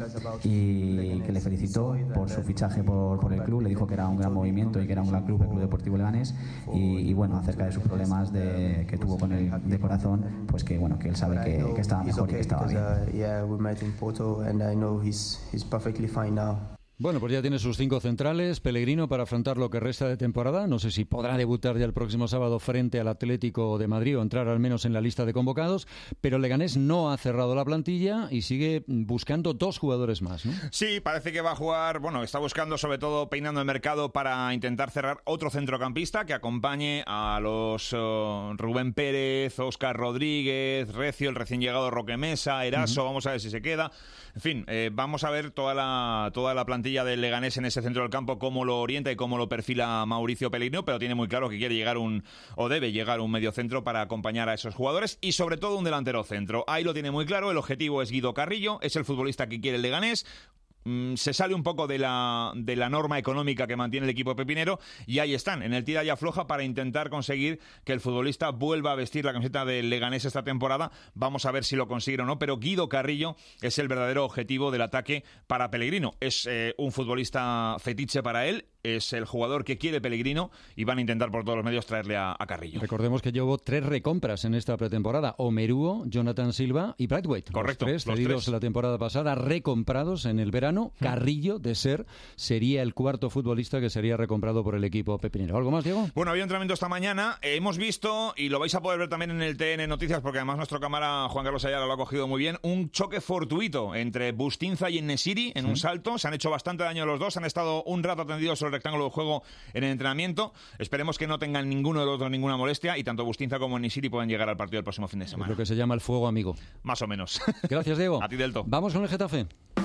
y que le felicitó por su fichaje por el club. Le dijo que era un gran movimiento y que era un gran club, el Club Deportivo Leganés. Y bueno, acerca de sus problemas que tuvo con el de corazón, pues que bueno, que él sabe que estaba mejor y que estaba bien.
Yeah, we met in Porto and I know he's perfectly fine now.
Bueno, pues ya tiene sus 5 centrales, Pellegrino, para afrontar lo que resta de temporada. No sé si podrá debutar ya el próximo sábado frente al Atlético de Madrid o entrar al menos en la lista de convocados, pero Leganés no ha cerrado la plantilla y sigue buscando 2 jugadores más, ¿no?
Sí, parece que va a jugar, está buscando sobre todo peinando el mercado para intentar cerrar otro centrocampista que acompañe a los Rubén Pérez, Óscar Rodríguez, Recio, el recién llegado Roque Mesa, Eraso, vamos a ver si se queda. En fin, vamos a ver toda la plantilla del Leganés en ese centro del campo, cómo lo orienta y cómo lo perfila Mauricio Pellegrino, pero tiene muy claro que quiere llegar debe llegar un mediocentro para acompañar a esos jugadores y sobre todo un delantero centro. Ahí lo tiene muy claro, el objetivo es Guido Carrillo, es el futbolista que quiere el Leganés. Se sale un poco de la norma económica que mantiene el equipo pepinero y ahí están, en el tira y afloja para intentar conseguir que el futbolista vuelva a vestir la camiseta del Leganés esta temporada. Vamos a ver si lo consigue o no, pero Guido Carrillo es el verdadero objetivo del ataque para Pellegrino. Es un futbolista fetiche para él, es el jugador que quiere Pellegrino y van a intentar por todos los medios traerle a Carrillo.
Recordemos que llevó 3 recompras en esta pretemporada: Omeruo, Jonathan Silva y Braithwaite.
Correcto.
Los 3 cedidos la temporada pasada, recomprados en el verano. Carrillo, de ser, sería el 4º futbolista que sería recomprado por el equipo pepinero. ¿Algo más, Diego?
Bueno, había entrenamiento esta mañana. Hemos visto, y lo vais a poder ver también en el TN Noticias, porque además nuestro cámara Juan Carlos Ayala lo ha cogido muy bien, un choque fortuito entre Bustinza y En-Nesyri en un salto. Se han hecho bastante daño los dos, han estado un rato atendidos sobre el rectángulo de juego en el entrenamiento. Esperemos que no tengan ninguno de los dos ninguna molestia y tanto Bustinza como En-Nesyri pueden llegar al partido el próximo fin de semana.
Es lo que se llama el fuego amigo.
Más o menos.
Gracias, Diego.
A ti, Delto.
Vamos con el Getafe.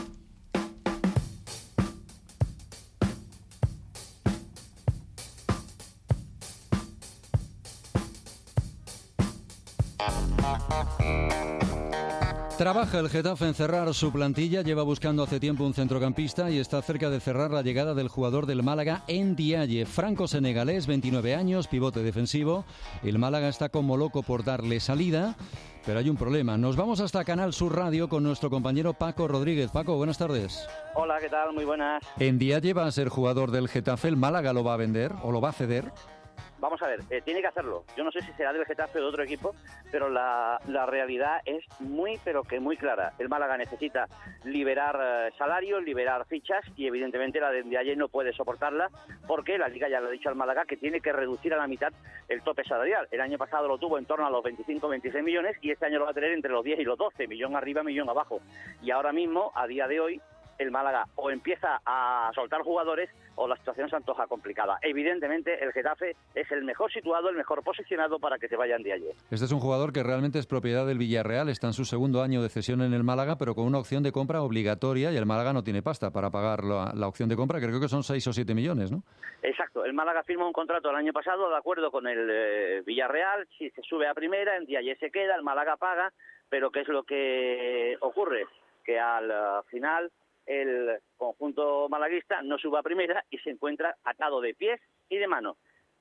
Trabaja el Getafe en cerrar su plantilla, lleva buscando hace tiempo un centrocampista y está cerca de cerrar la llegada del jugador del Málaga, Ndiaye, franco-senegalés, 29 años, pivote defensivo. El Málaga está como loco por darle salida, pero hay un problema. Nos vamos hasta Canal Sur Radio con nuestro compañero Paco Rodríguez. Paco, buenas tardes.
Hola, ¿qué tal? Muy buenas.
¿Ndiaye va a ser jugador del Getafe? ¿El Málaga lo va a vender o lo va a ceder?
Vamos a ver, tiene que hacerlo. Yo no sé si será del Getafe o de otro equipo, pero la realidad es muy, pero que muy clara. El Málaga necesita liberar salarios, liberar fichas y evidentemente la de Ndiaye no puede soportarla porque la Liga ya le ha dicho al Málaga que tiene que reducir a la mitad el tope salarial. El año pasado lo tuvo en torno a los 25-26 millones y este año lo va a tener entre los 10 y los 12, millón arriba, millón abajo. Y ahora mismo, a día de hoy, el Málaga o empieza a soltar jugadores o la situación se antoja complicada. Evidentemente el Getafe es el mejor situado, el mejor posicionado para que se vaya Ndiaye.
Este es un jugador que realmente es propiedad del Villarreal, está en su 2º año de cesión en el Málaga, pero con una opción de compra obligatoria y el Málaga no tiene pasta para pagar la opción de compra, que creo que son 6 o 7 millones, ¿no?
Exacto, el Málaga firma un contrato el año pasado de acuerdo con el Villarreal, si se sube a primera, Ndiaye se queda, el Málaga paga, pero ¿qué es lo que ocurre? Que al final el conjunto malaguista no sube a primera y se encuentra atado de pies y de manos.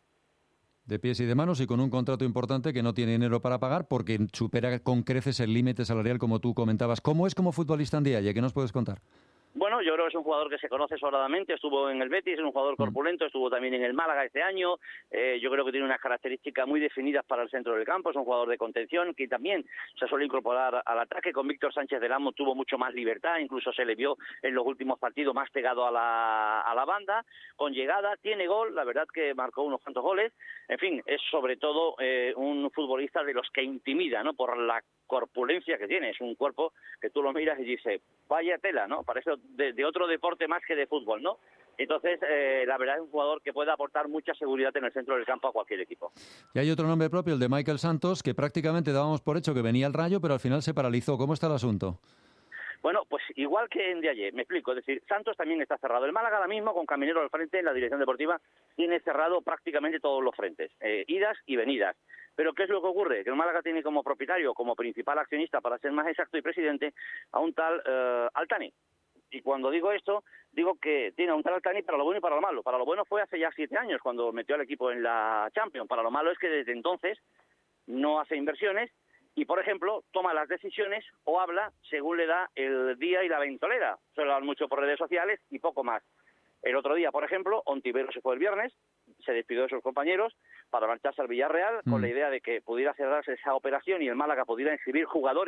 De pies y de manos y con un contrato importante que no tiene dinero para pagar porque supera con creces el límite salarial, como tú comentabas. ¿Cómo es como futbolista Ndiaye? ¿Qué nos puedes contar?
Bueno, yo creo que es un jugador que se conoce sobradamente, estuvo en el Betis, es un jugador corpulento, estuvo también en el Málaga este año, yo creo que tiene unas características muy definidas para el centro del campo, es un jugador de contención que también se suele incorporar al ataque. Con Víctor Sánchez del Amo tuvo mucho más libertad, incluso se le vio en los últimos partidos más pegado a la banda, con llegada, tiene gol, la verdad que marcó unos cuantos goles, en fin, es sobre todo un futbolista de los que intimida, ¿no?, por la corpulencia que tiene, es un cuerpo que tú lo miras y dices, vaya tela, ¿no?, parece de otro deporte más que de fútbol, ¿no? Entonces, la verdad es un jugador que puede aportar mucha seguridad en el centro del campo a cualquier equipo.
Y hay otro nombre propio, el de Michael Santos, que prácticamente dábamos por hecho que venía al Rayo, pero al final se paralizó. ¿Cómo está el asunto?
Bueno, pues igual que Ndiaye, me explico, es decir, Santos también está cerrado. El Málaga ahora mismo, con Caminero al frente, en la dirección deportiva, tiene cerrado prácticamente todos los frentes, idas y venidas. Pero ¿qué es lo que ocurre? Que el Málaga tiene como propietario, como principal accionista, para ser más exacto, y presidente, a un tal Altani. Y cuando digo esto, digo que tiene a un tal Altani para lo bueno y para lo malo. Para lo bueno fue hace ya 7 años, cuando metió al equipo en la Champions. Para lo malo es que desde entonces no hace inversiones y, por ejemplo, toma las decisiones o habla según le da el día y la ventolera. Suele hablar mucho por redes sociales y poco más. El otro día, por ejemplo, Ontiveros se fue el viernes, se despidió de sus compañeros para marcharse al Villarreal con la idea de que pudiera cerrarse esa operación y el Málaga pudiera inscribir jugadores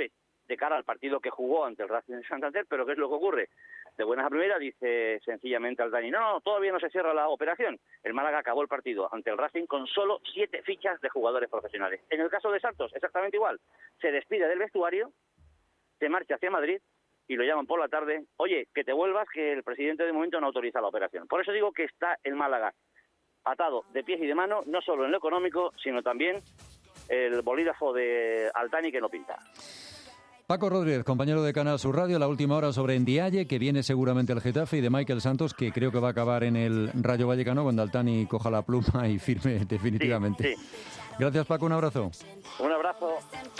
de cara al partido que jugó ante el Racing de Santander, pero ¿qué es lo que ocurre? De buenas a primeras dice sencillamente Aldani, no, todavía no se cierra la operación. El Málaga acabó el partido ante el Racing con solo 7 fichas de jugadores profesionales. En el caso de Santos, exactamente igual. Se despide del vestuario, se marcha hacia Madrid y lo llaman por la tarde, oye, que te vuelvas, que el presidente de momento no autoriza la operación. Por eso digo que está el Málaga atado de pies y de manos, no solo en lo económico, sino también el bolígrafo de Aldani que no pinta.
Paco Rodríguez, compañero de Canal Sur Radio, la última hora sobre Ndiaye, que viene seguramente al Getafe, y de Michael Santos, que creo que va a acabar en el Rayo Vallecano cuando Altani coja la pluma y firme definitivamente. Sí. Gracias, Paco, un abrazo.
Un abrazo.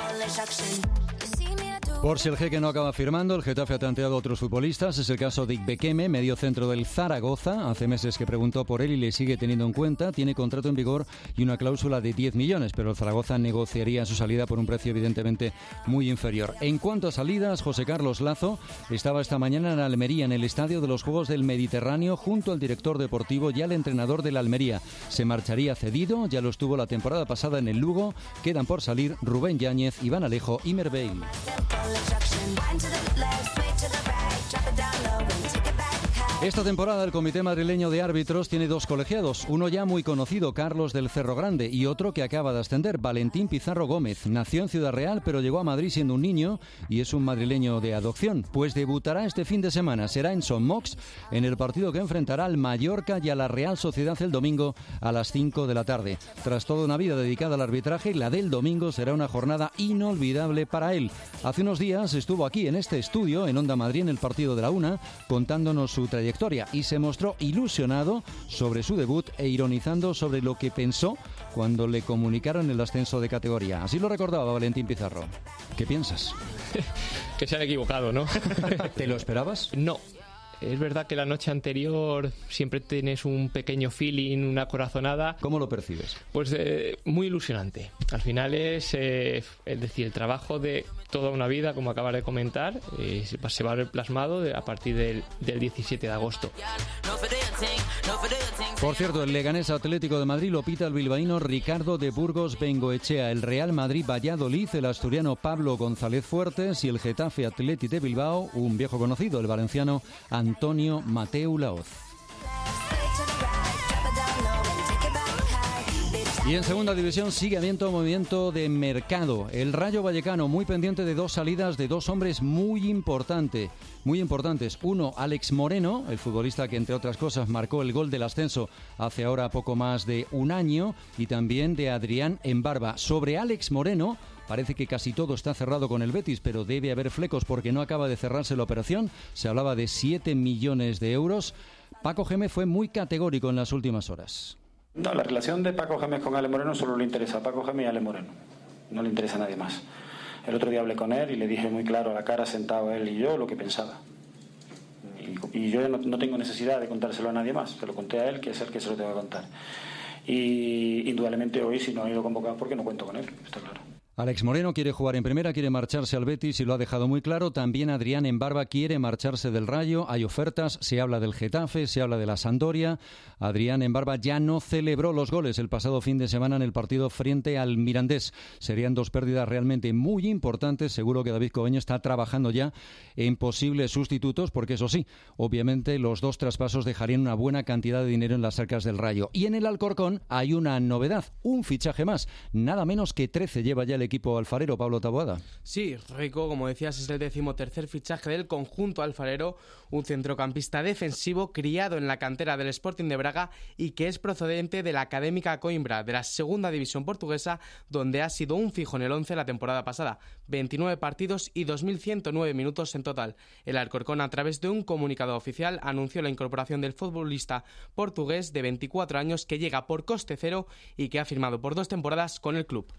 Por si el Jeque no acaba firmando, el Getafe ha tanteado a otros futbolistas. Es el caso de Ikbekeme, medio centro del Zaragoza. Hace meses que preguntó por él y le sigue teniendo en cuenta. Tiene contrato en vigor y una cláusula de 10 millones, pero el Zaragoza negociaría su salida por un precio evidentemente muy inferior. En cuanto a salidas, José Carlos Lazo estaba esta mañana en Almería, en el estadio de los Juegos del Mediterráneo, junto al director deportivo y al entrenador de la Almería. Se marcharía cedido, ya lo estuvo la temporada pasada en el Lugo. Quedan por salir Rubén Yáñez, Iván Alejo y Merveil. Esta temporada el Comité Madrileño de Árbitros tiene 2 colegiados, uno ya muy conocido, Carlos del Cerro Grande, y otro que acaba de ascender, Valentín Pizarro Gómez. Nació en Ciudad Real, pero llegó a Madrid siendo un niño y es un madrileño de adopción. Pues debutará este fin de semana, será en Son Mox, en el partido que enfrentará al Mallorca y a la Real Sociedad el domingo a las 5 de la tarde. Tras toda una vida dedicada al arbitraje, la del domingo será una jornada inolvidable para él. Hace unos días estuvo aquí en este estudio, en Onda Madrid, en el partido de la Una, contándonos su trayectoria y se mostró ilusionado sobre su debut e ironizando sobre lo que pensó cuando le comunicaron el ascenso de categoría. Así lo recordaba Valentín Pizarro. ¿Qué piensas?
Que se han equivocado, ¿no?
¿Te lo esperabas?
No. Es verdad que la noche anterior siempre tienes un pequeño feeling, una corazonada.
¿Cómo lo percibes?
Pues muy ilusionante. Al final es decir, el trabajo de toda una vida, como acabas de comentar, se va a ver plasmado a partir del 17 de agosto.
Por cierto, el Leganés Atlético de Madrid lo pita el bilbaíno Ricardo de Burgos Bengoechea, el Real Madrid Valladolid, el asturiano Pablo González Fuertes y el Getafe Athletic de Bilbao, un viejo conocido, el valenciano Antonio Mateu Laoz. Y en segunda división sigue habiendo movimiento de mercado. El Rayo Vallecano muy pendiente de 2 salidas de 2 hombres muy importantes. Uno, Alex Moreno, el futbolista que entre otras cosas marcó el gol del ascenso hace ahora poco más de un año, y también de Adrián Embarba. Sobre Alex Moreno, parece que casi todo está cerrado con el Betis, pero debe haber flecos porque no acaba de cerrarse la operación. Se hablaba de 7 millones de euros. Paco Gémez fue muy categórico en las últimas horas.
No, la relación de Paco Gémez con Ale Moreno solo le interesa a Paco Gémez y a Ale Moreno. No le interesa a nadie más. El otro día hablé con él y le dije muy claro a la cara, sentado él y yo, lo que pensaba. Y yo no tengo necesidad de contárselo a nadie más. Se lo conté a él, que es el que se lo tengo que contar. Y indudablemente hoy, si no ha ido convocado, porque no cuento con él, está claro.
Alex Moreno quiere jugar en primera, quiere marcharse al Betis y lo ha dejado muy claro. También Adrián Embarba quiere marcharse del Rayo. Hay ofertas, se habla del Getafe, se habla de la Sampdoria. Adrián Embarba ya no celebró los goles el pasado fin de semana en el partido frente al Mirandés. Serían 2 pérdidas realmente muy importantes. Seguro que David Cobeño está trabajando ya en posibles sustitutos, porque eso sí, obviamente los 2 traspasos dejarían una buena cantidad de dinero en las arcas del Rayo. Y en el Alcorcón hay una novedad, un fichaje más. Nada menos que 13 lleva ya el equipo alfarero, Pablo Taboada.
Sí, Rico, como decías, es el 13º fichaje del conjunto alfarero, un centrocampista defensivo criado en la cantera del Sporting de Braga y que es procedente de la Académica Coimbra, de la segunda división portuguesa, donde ha sido un fijo en el 11 la temporada pasada, 29 partidos y 2.109 minutos en total. El Alcorcón, a través de un comunicado oficial, anunció la incorporación del futbolista portugués de 24 años que llega por coste cero y que ha firmado por 2 temporadas con el club.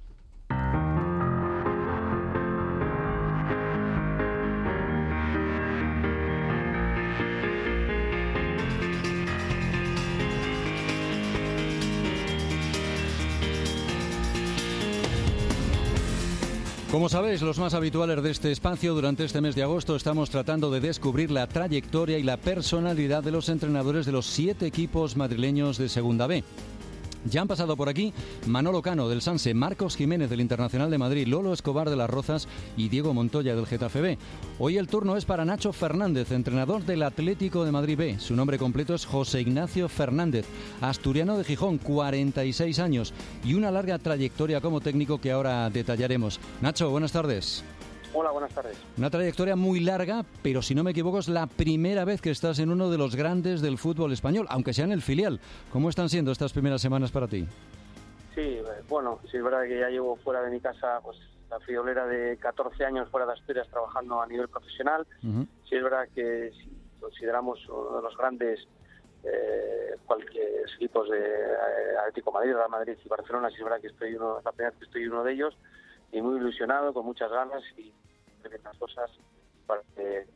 Como sabéis, los más habituales de este espacio, durante este mes de agosto estamos tratando de descubrir la trayectoria y la personalidad de los entrenadores de los 7 equipos madrileños de Segunda B. Ya han pasado por aquí Manolo Cano del Sanse, Marcos Jiménez del Internacional de Madrid, Lolo Escobar de las Rozas y Diego Montoya del Getafe B. Hoy el turno es para Nacho Fernández, entrenador del Atlético de Madrid B. Su nombre completo es José Ignacio Fernández, asturiano de Gijón, 46 años y una larga trayectoria como técnico que ahora detallaremos. Nacho, buenas tardes.
Hola, buenas tardes.
Una trayectoria muy larga, pero si no me equivoco es la primera vez que estás en uno de los grandes del fútbol español, aunque sea en el filial. ¿Cómo están siendo estas primeras semanas para ti?
Sí, bueno, sí es verdad que ya llevo fuera de mi casa pues la friolera de 14 años fuera de Asturias trabajando a nivel profesional. Sí es verdad que si consideramos uno de los grandes cualquier equipos de Atlético de Madrid, Real Madrid y Barcelona, sí es verdad que la primera vez que estoy uno de ellos y muy ilusionado, con muchas ganas y las cosas para que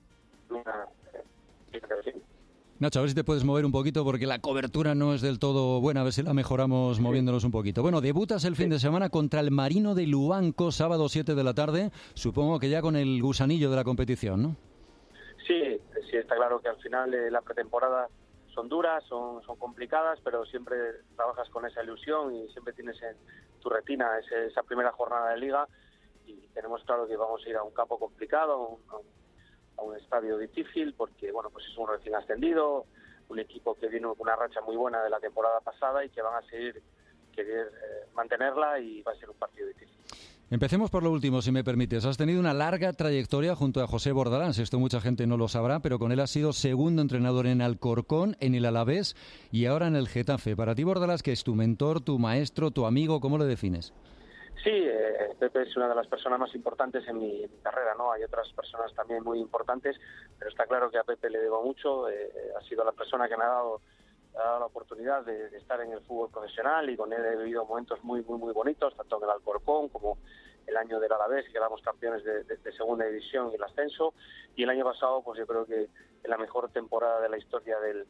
Nacho, a ver si te puedes mover un poquito porque la cobertura no es del todo buena, a ver si la mejoramos moviéndonos un poquito. Bueno, debutas el fin de semana contra el Marino de Luanco, sábado 7 de la tarde, supongo que ya con el gusanillo de la competición, ¿no?
Sí, está claro que al final la pretemporada son duras, son complicadas, pero siempre trabajas con esa ilusión y siempre tienes en tu retina esa primera jornada de Liga y tenemos claro que vamos a ir a un campo complicado, a un estadio difícil, porque bueno, pues es un recién ascendido, un equipo que viene con una racha muy buena de la temporada pasada y que van a querer mantenerla y va a ser un partido difícil.
Empecemos por lo último, si me permites. Has tenido una larga trayectoria junto a José Bordalás. Esto mucha gente no lo sabrá, pero con él has sido segundo entrenador en Alcorcón, en el Alavés y ahora en el Getafe. Para ti, Bordalás, ¿qué es tu mentor, tu maestro, tu amigo? ¿Cómo lo defines?
Sí, Pepe es una de las personas más importantes en mi carrera, ¿no? Hay otras personas también muy importantes, pero está claro que a Pepe le debo mucho. Ha sido la persona que me ha dado la oportunidad de estar en el fútbol profesional y con él he vivido momentos muy bonitos, tanto en el Alcorcón como el año del Alavés, que quedamos campeones de segunda división y el ascenso, y el año pasado pues yo creo que en la mejor temporada de la historia del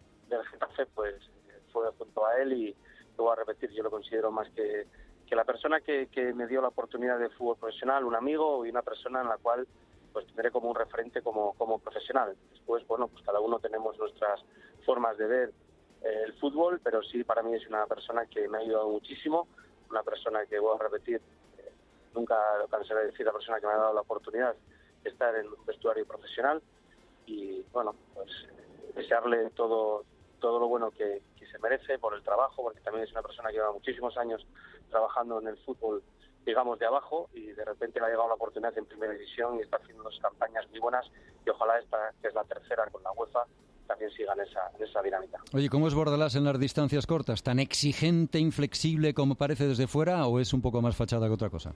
Getafe pues fue junto a él y lo voy a repetir, yo lo considero más que la persona que me dio la oportunidad de fútbol profesional, un amigo y una persona en la cual pues tendré como un referente como profesional. Después, bueno, pues cada uno tenemos nuestras formas de ver el fútbol, pero sí para mí es una persona que me ha ayudado muchísimo, una persona que voy a repetir, nunca lo cansaré de decir, la persona que me ha dado la oportunidad de estar en un vestuario profesional y bueno, pues desearle todo lo bueno que se merece por el trabajo, porque también es una persona que lleva muchísimos años trabajando en el fútbol, digamos, de abajo, y de repente le ha llegado la oportunidad en Primera División y está haciendo unas campañas muy buenas y ojalá esta, que es la tercera con la UEFA, también sigan esa dinámica.
Oye, ¿cómo es Bordalás en las distancias cortas? ¿Tan exigente, inflexible como parece desde fuera o es un poco más fachada que otra cosa?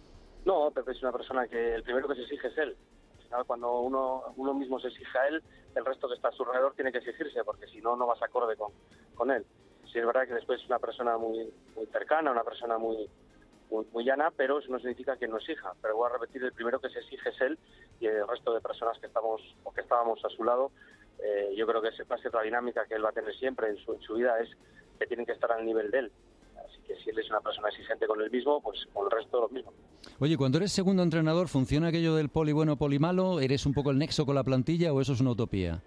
No, Pepe es una persona que el primero que se exige es él. Al final, cuando uno mismo se exige a él, el resto que está a su alrededor tiene que exigirse, porque si no, no vas acorde con él. Sí, es verdad que después es una persona muy cercana, una persona muy llana, pero eso no significa que no exija. Pero voy a repetir, el primero que se exige es él y el resto de personas que estábamos a su lado. Yo creo que va a ser la dinámica que él va a tener siempre en su vida, es que tienen que estar al nivel de él. Así que si él es una persona exigente con él mismo, pues con el resto lo mismo.
Oye, cuando eres segundo entrenador, ¿funciona aquello del poli bueno, poli malo? ¿Eres un poco el nexo con la plantilla o eso es una utopía?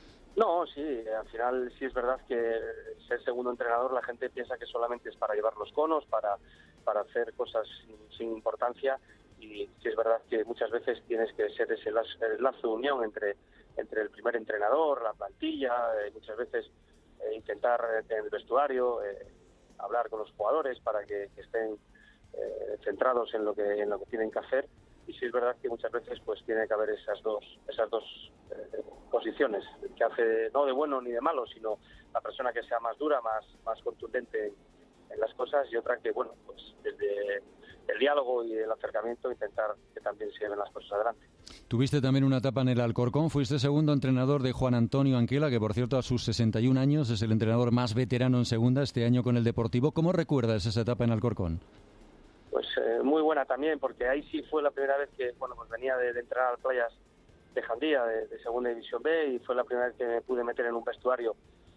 No, sí, al final sí es verdad que ser segundo entrenador la gente piensa que solamente es para llevar los conos, para hacer cosas sin importancia, y sí es verdad que muchas veces tienes que ser ese lazo de unión entre el primer entrenador, la plantilla, muchas veces intentar en el vestuario hablar con los jugadores para que estén centrados en lo que tienen que hacer, y sí es verdad que muchas veces pues tiene que haber esas dos posiciones, que hace no de bueno ni de malo, sino la persona que sea más dura, más contundente en las cosas, y otra que bueno, pues desde el diálogo y el acercamiento intentar que también se lleven las cosas adelante.
Tuviste también una etapa en el Alcorcón, fuiste segundo entrenador de Juan Antonio Anquela, que por cierto a sus 61 años es el entrenador más veterano en segunda este año con el Deportivo. ¿Cómo recuerdas esa etapa en Alcorcón?
Pues muy buena también, porque ahí sí fue la primera vez que pues venía de entrenar al Playas de Jandía, de segunda división B, y fue la primera vez que me pude meter en un vestuario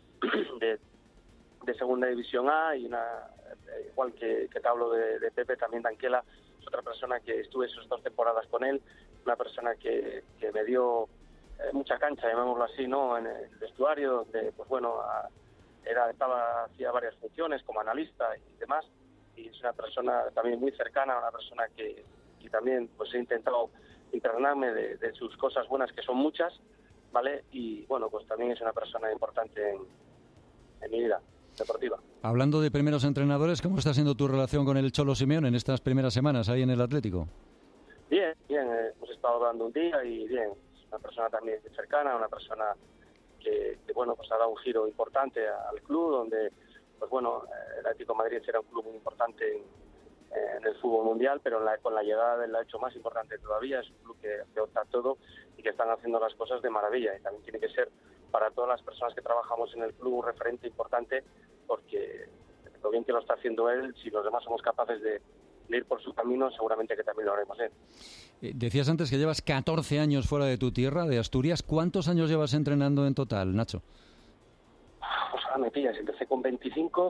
de segunda división A, y igual que te hablo de Pepe, también de Anquela, es otra persona que estuve esas 2 temporadas con él, una persona que me dio mucha cancha, llamémoslo así, ¿no? En el vestuario, donde pues bueno, hacía varias funciones como analista y demás, y es una persona también muy cercana, una persona que también pues he intentado impregnarme de sus cosas buenas, que son muchas, ¿vale? Y bueno, pues también es una persona importante en mi vida deportiva.
Hablando de primeros entrenadores, ¿cómo está siendo tu relación con el Cholo Simeone en estas primeras semanas ahí en el Atlético?
Bien, hemos estado hablando un día y bien, es una persona también cercana, una persona que bueno, pues ha dado un giro importante al club, donde pues bueno, el Atlético de Madrid era un club muy importante en el fútbol mundial, pero con la llegada del ha hecho más importante todavía. Es un club que opta todo y que están haciendo las cosas de maravilla, y también tiene que ser para todas las personas que trabajamos en el club un referente importante, porque lo bien que lo está haciendo él, si los demás somos capaces de ir por su camino, seguramente que también lo haremos él.
Decías antes que llevas 14 años fuera de tu tierra, de Asturias. ¿Cuántos años llevas entrenando en total, Nacho?
Pues ahora me pillas, empecé con 25,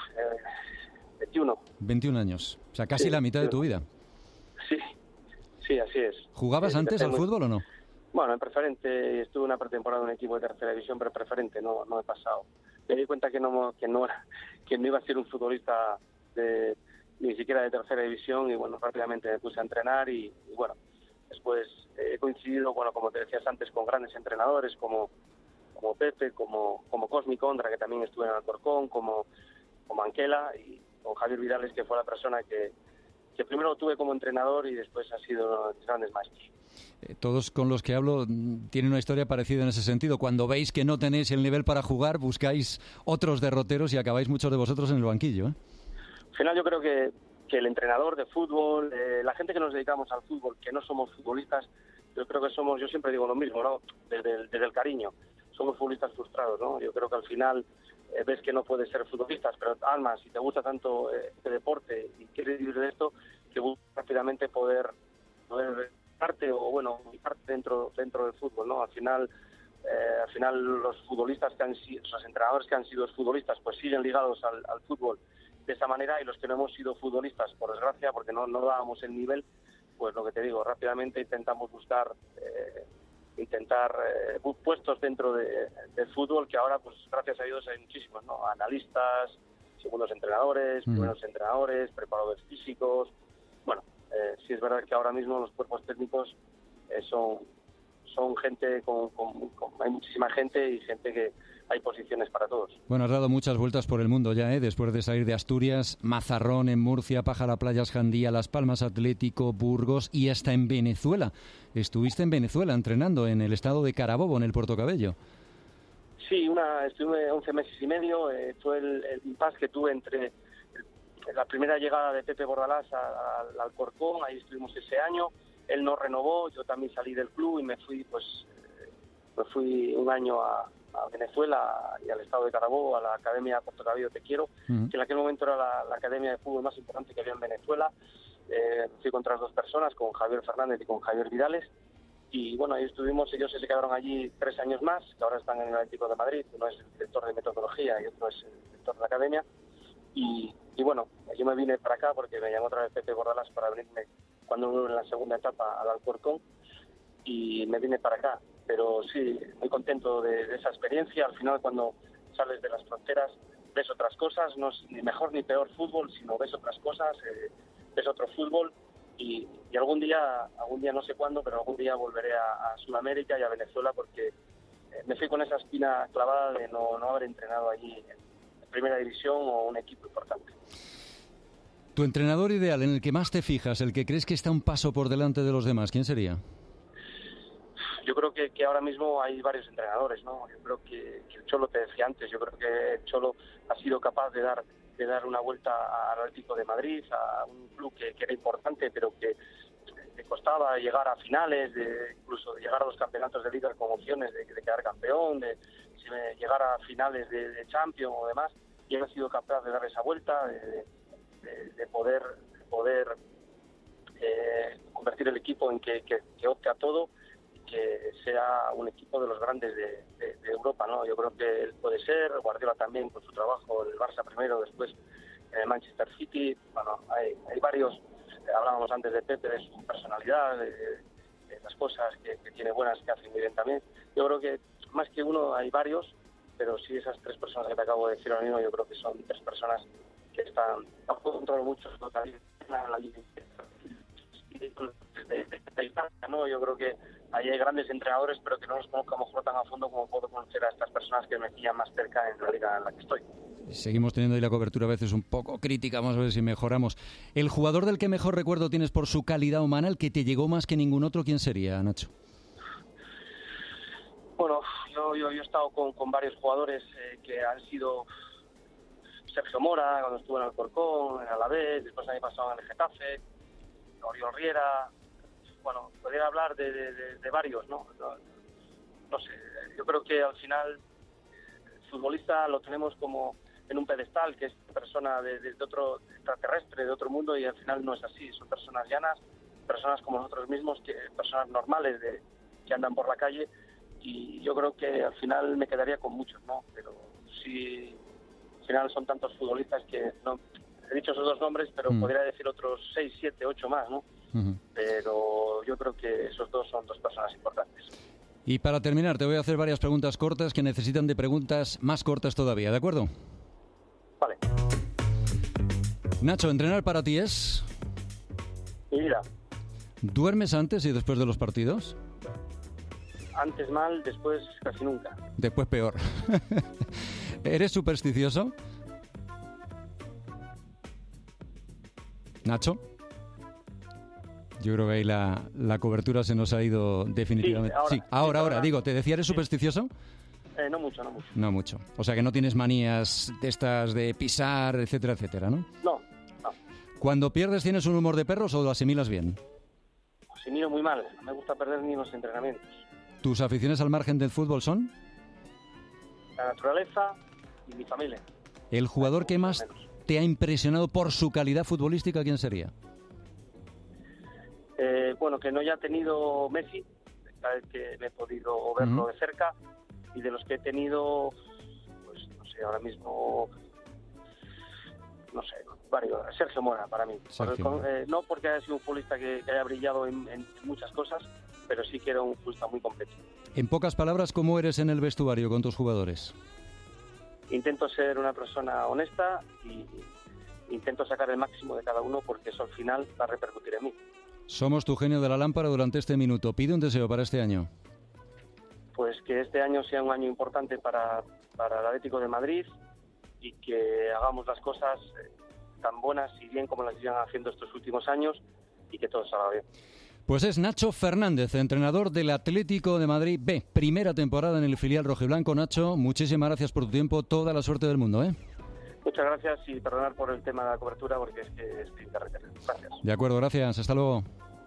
21.
21 años, o sea, casi la mitad de tu vida.
Sí, así es.
¿Jugabas antes al fútbol o no?
Bueno, en preferente, estuve una pretemporada en un equipo de tercera división, pero preferente no he pasado. Me di cuenta que no iba a ser un futbolista ni siquiera de tercera división, y bueno, rápidamente me puse a entrenar y bueno, después he coincidido, bueno, como te decías antes, con grandes entrenadores como Pepe, como Cosmi Condra, que también estuve en Alcorcón, como Anquela, y con Javier Vidales, que fue la persona que primero tuve como entrenador y después ha sido uno de mis grandes maestros.
Todos con los que hablo tienen una historia parecida en ese sentido. Cuando veis que no tenéis el nivel para jugar, buscáis otros derroteros y acabáis muchos de vosotros en el banquillo, ¿eh?
Al final yo creo que el entrenador de fútbol, la gente que nos dedicamos al fútbol, que no somos futbolistas, yo creo que yo siempre digo lo mismo, ¿no? Desde el cariño, somos futbolistas frustrados, ¿no? Yo creo que al final ves que no puedes ser futbolistas, pero Alma, si te gusta tanto este deporte y quieres vivir de esto, que buscas rápidamente poder parte o bueno, parte dentro del fútbol, ¿no? Al final los futbolistas los entrenadores que han sido futbolistas, pues siguen ligados al fútbol de esa manera, y los que no hemos sido futbolistas, por desgracia, porque no dábamos el nivel, pues lo que te digo, rápidamente intentamos buscar puestos dentro del fútbol, que ahora, pues gracias a Dios, hay muchísimos, ¿no? Analistas, segundos entrenadores, primeros entrenadores, preparadores físicos. Bueno, sí es verdad que ahora mismo los cuerpos técnicos son gente hay muchísima gente, y gente que hay posiciones para todos.
Bueno, has dado muchas vueltas por el mundo ya, después de salir de Asturias, Mazarrón en Murcia, Pájara Playas, Jandía, Las Palmas Atlético, Burgos y hasta en Venezuela. Estuviste en Venezuela entrenando en el estado de Carabobo, en el Puerto Cabello.
Sí, estuve 11 meses y medio. Fue el impasse que tuve entre la primera llegada de Pepe Bordalás al Alcorcón. Ahí estuvimos ese año. Él no renovó, yo también salí del club y me fui un año a Venezuela y al estado de Carabobo, a la Academia Puerto Cabello Te Quiero, que en aquel momento era la academia de fútbol más importante que había en Venezuela. Fui con otras dos personas, con Javier Fernández y con Javier Vidales, y bueno, ahí estuvimos. Ellos se quedaron allí 3 años más, que ahora están en el Atlético de Madrid. Uno es el director de metodología y otro es el director de la academia, y bueno, yo me vine para acá porque me llamó otra vez Pepe Bordalás para venirme cuando en la segunda etapa al Alcorcón, y me vine para acá. Pero sí, muy contento de esa experiencia. Al final, cuando sales de las fronteras, ves otras cosas, no es ni mejor ni peor fútbol, sino ves otras cosas, ves otro fútbol, y algún día no sé cuándo, pero algún día volveré a Sudamérica y a Venezuela, porque me fui con esa espina clavada de no haber entrenado allí en primera división o un equipo importante.
¿Tu entrenador ideal, en el que más te fijas, el que crees que está un paso por delante de los demás, quién sería?
Yo creo que ahora mismo hay varios entrenadores, ¿no? Yo creo que el Cholo, te decía antes, yo creo que el Cholo ha sido capaz de dar una vuelta al Atlético de Madrid, a un club que era importante, pero que le costaba llegar a finales, incluso de llegar a los campeonatos de liga con opciones de quedar campeón, de llegar a finales de Champions o demás, y él ha sido capaz de dar esa vuelta, de poder convertir el equipo en que opte a todo, que sea un equipo de los grandes de Europa, ¿no? Yo creo que él puede ser. Guardiola también, con su trabajo en el Barça primero, después en el Manchester City. Bueno, hay varios. Hablábamos antes de Pepe, de su personalidad, de las cosas que tiene buenas, que hace muy bien también. Yo creo que más que uno hay varios, pero sí esas 3 personas que te acabo de decir ahora mismo, yo creo que son 3 personas que están, tampoco controlo mucho la línea, ¿no? Yo creo que ahí hay grandes entrenadores, pero que no los conozco a lo mejor tan a fondo como puedo conocer a estas personas que me pillan más cerca en la liga en la que estoy.
Seguimos teniendo ahí la cobertura a veces un poco crítica, vamos a ver si mejoramos. El jugador del que mejor recuerdo tienes por su calidad humana, el que te llegó más que ningún otro, ¿quién sería, Nacho?
Bueno, yo he estado con varios jugadores que han sido Sergio Mora, cuando estuvo en Alcorcón, en Alavés, después el año pasado en el Getafe, Oriol Riera. Bueno, podría hablar de varios, ¿no? No sé, yo creo que al final el futbolista lo tenemos como en un pedestal, que es persona de otro extraterrestre, de otro mundo, y al final no es así. Son personas llanas, personas como nosotros mismos, personas normales que andan por la calle, y yo creo que al final me quedaría con muchos, ¿no? Pero sí, al final son tantos futbolistas que no he dicho esos 2 nombres, pero podría decir otros 6, 7, 8 más, ¿no? Pero yo creo que esos 2 son 2 personas importantes.
Y para terminar, te voy a hacer varias preguntas cortas que necesitan de preguntas más cortas todavía, ¿de acuerdo?
Vale.
Nacho, ¿entrenar para ti es?
Mi vida.
¿Duermes antes y después de los partidos?
Antes mal, después casi nunca.
Después peor. ¿Eres supersticioso? Nacho. Yo creo que ahí la cobertura se nos ha ido definitivamente.
Sí,
ahora. Digo, ¿te decía, eres supersticioso?
No mucho.
No mucho. O sea que no tienes manías de estas de pisar, etcétera, etcétera, ¿no?
No.
Cuando pierdes, ¿tienes un humor de perros o lo asimilas bien?
Asimilo muy mal. No me gusta perder ni los entrenamientos.
¿Tus aficiones al margen del fútbol son?
La naturaleza y mi familia.
¿El jugador que más te ha impresionado por su calidad futbolística, quién sería?
Bueno, que no haya tenido Messi, cada vez que me he podido verlo de cerca, y de los que he tenido, pues no sé, ahora mismo, no sé, varios. Sergio Mora, para mí. No porque haya sido un futbolista que haya brillado en muchas cosas, pero sí que era un futbolista muy completo.
En pocas palabras, ¿cómo eres en el vestuario con tus jugadores?
Intento ser una persona honesta y intento sacar el máximo de cada uno, porque eso al final va a repercutir en mí.
Somos tu genio de la lámpara durante este minuto. Pide un deseo para este año.
Pues que este año sea un año importante para el Atlético de Madrid y que hagamos las cosas tan buenas y bien como las llevan haciendo estos últimos años, y que todo salga bien.
Pues es Nacho Fernández, entrenador del Atlético de Madrid B. Primera temporada en el filial rojiblanco. Nacho, muchísimas gracias por tu tiempo. Toda la suerte del mundo, ¿eh?
Muchas gracias, y perdonar por el tema de la cobertura, porque es que estoy en carretera. Gracias.
De acuerdo, gracias. Hasta luego.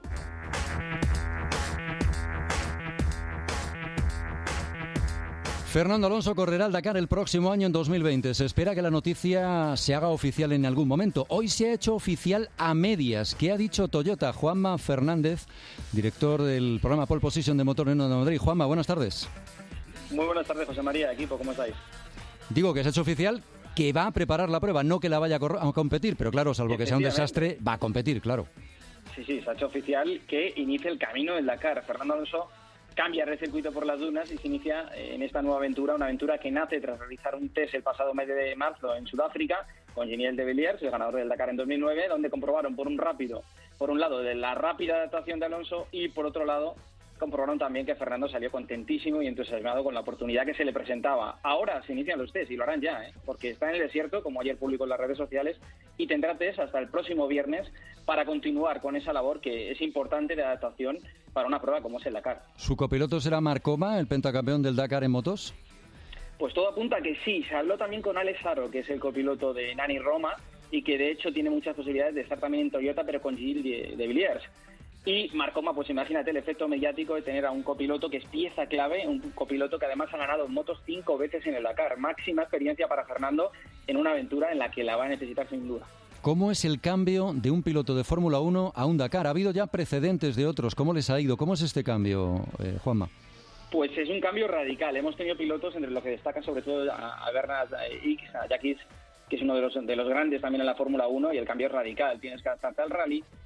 Fernando Alonso correrá el Dakar el próximo año, en 2020. Se espera que la noticia se haga oficial en algún momento. Hoy se ha hecho oficial a medias. ¿Qué ha dicho Toyota? Juanma Fernández, director del programa Pole Position de Motor Renault de Madrid. Juanma, buenas tardes.
Muy buenas tardes, José María, equipo, ¿cómo estáis?
Digo que se ha hecho oficial que va a preparar la prueba, no que la vaya a competir, pero claro, salvo que sea un desastre, va a competir, claro.
Sí, se ha hecho oficial que inicia el camino del Dakar. Fernando Alonso cambia de circuito por las dunas y se inicia en esta nueva aventura, una aventura que nace tras realizar un test el pasado mes de marzo en Sudáfrica con Giniel de Villiers, el ganador del Dakar en 2009, donde comprobaron por un lado de la rápida adaptación de Alonso, y por otro lado comprobaron también que Fernando salió contentísimo y entusiasmado con la oportunidad que se le presentaba. Ahora se inician los test y lo harán ya, porque está en el desierto, como ayer publicó en las redes sociales, y tendrá test hasta el próximo viernes para continuar con esa labor que es importante de adaptación para una prueba como es el Dakar.
¿Su copiloto será Marc Coma, el pentacampeón del Dakar en motos?
Pues todo apunta a que sí. Se habló también con Alex Saro, que es el copiloto de Nani Roma, y que de hecho tiene muchas posibilidades de estar también en Toyota, pero con Gilles de Villiers. Y Marc Coma, pues imagínate el efecto mediático de tener a un copiloto que es pieza clave, un copiloto que además ha ganado motos 5 veces en el Dakar. Máxima experiencia para Fernando en una aventura en la que la va a necesitar sin duda.
¿Cómo es el cambio de un piloto de Fórmula 1 a un Dakar? Ha habido ya precedentes de otros. ¿Cómo les ha ido? ¿Cómo es este cambio, Juanma?
Pues es un cambio radical. Hemos tenido pilotos entre los que destacan sobre todo a Bernard Hicks, a Jacques, que es uno de los grandes también en la Fórmula 1, y el cambio es radical. Tienes que adaptarte al rally,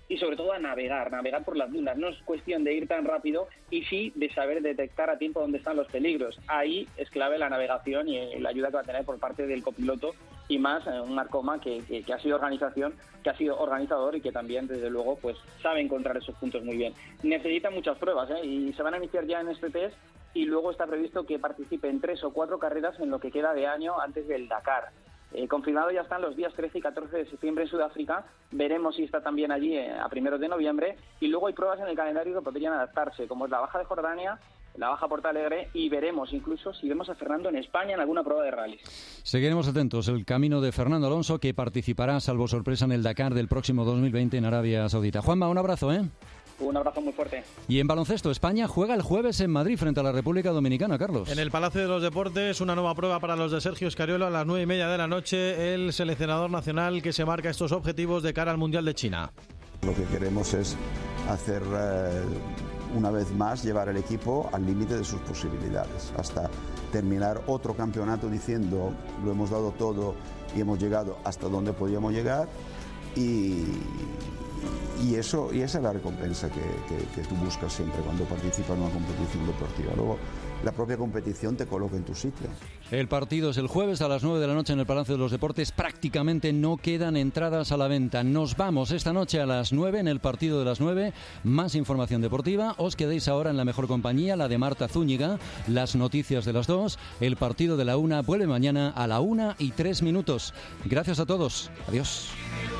y sobre todo a navegar por las dunas. No es cuestión de ir tan rápido y sí de saber detectar a tiempo dónde están los peligros. Ahí es clave la navegación y la ayuda que va a tener por parte del copiloto y más un Marcoma que ha sido organizador y que también desde luego pues sabe encontrar esos puntos muy bien. Necesita muchas pruebas y se van a iniciar ya en este test y luego está previsto que participe en 3 o 4 carreras en lo que queda de año antes del Dakar. Confirmado ya están los días 13 y 14 de septiembre en Sudáfrica, veremos si está también allí a primeros de noviembre, y luego hay pruebas en el calendario que podrían adaptarse, como es la Baja de Jordania, la Baja Portalegre, y veremos incluso si vemos a Fernando en España en alguna prueba de rally.
Seguiremos atentos el camino de Fernando Alonso, que participará, salvo sorpresa, en el Dakar del próximo 2020 en Arabia Saudita. Juanma, un abrazo,
Un abrazo muy fuerte.
Y en baloncesto, España juega el jueves en Madrid frente a la República Dominicana, Carlos.
En el Palacio de los Deportes, una nueva prueba para los de Sergio Escariolo a las 9:30 de la noche, el seleccionador nacional que se marca estos objetivos de cara al Mundial de China.
Lo que queremos es hacer, una vez más, llevar el equipo al límite de sus posibilidades, hasta terminar otro campeonato diciendo lo hemos dado todo y hemos llegado hasta donde podíamos llegar, y esa es la recompensa que tú buscas siempre cuando participas en una competición deportiva. Luego la propia competición te coloca en tu sitio.
El partido es el jueves a las 9 de la noche en el Palacio de los Deportes. Prácticamente no quedan entradas a la venta. Nos vamos esta noche a las 9 en el partido de las 9. Más información deportiva. Os quedéis ahora en la mejor compañía, la de Marta Zúñiga. Las noticias de las 2. El partido de la 1 vuelve mañana a la 1:03. Gracias a todos. Adiós.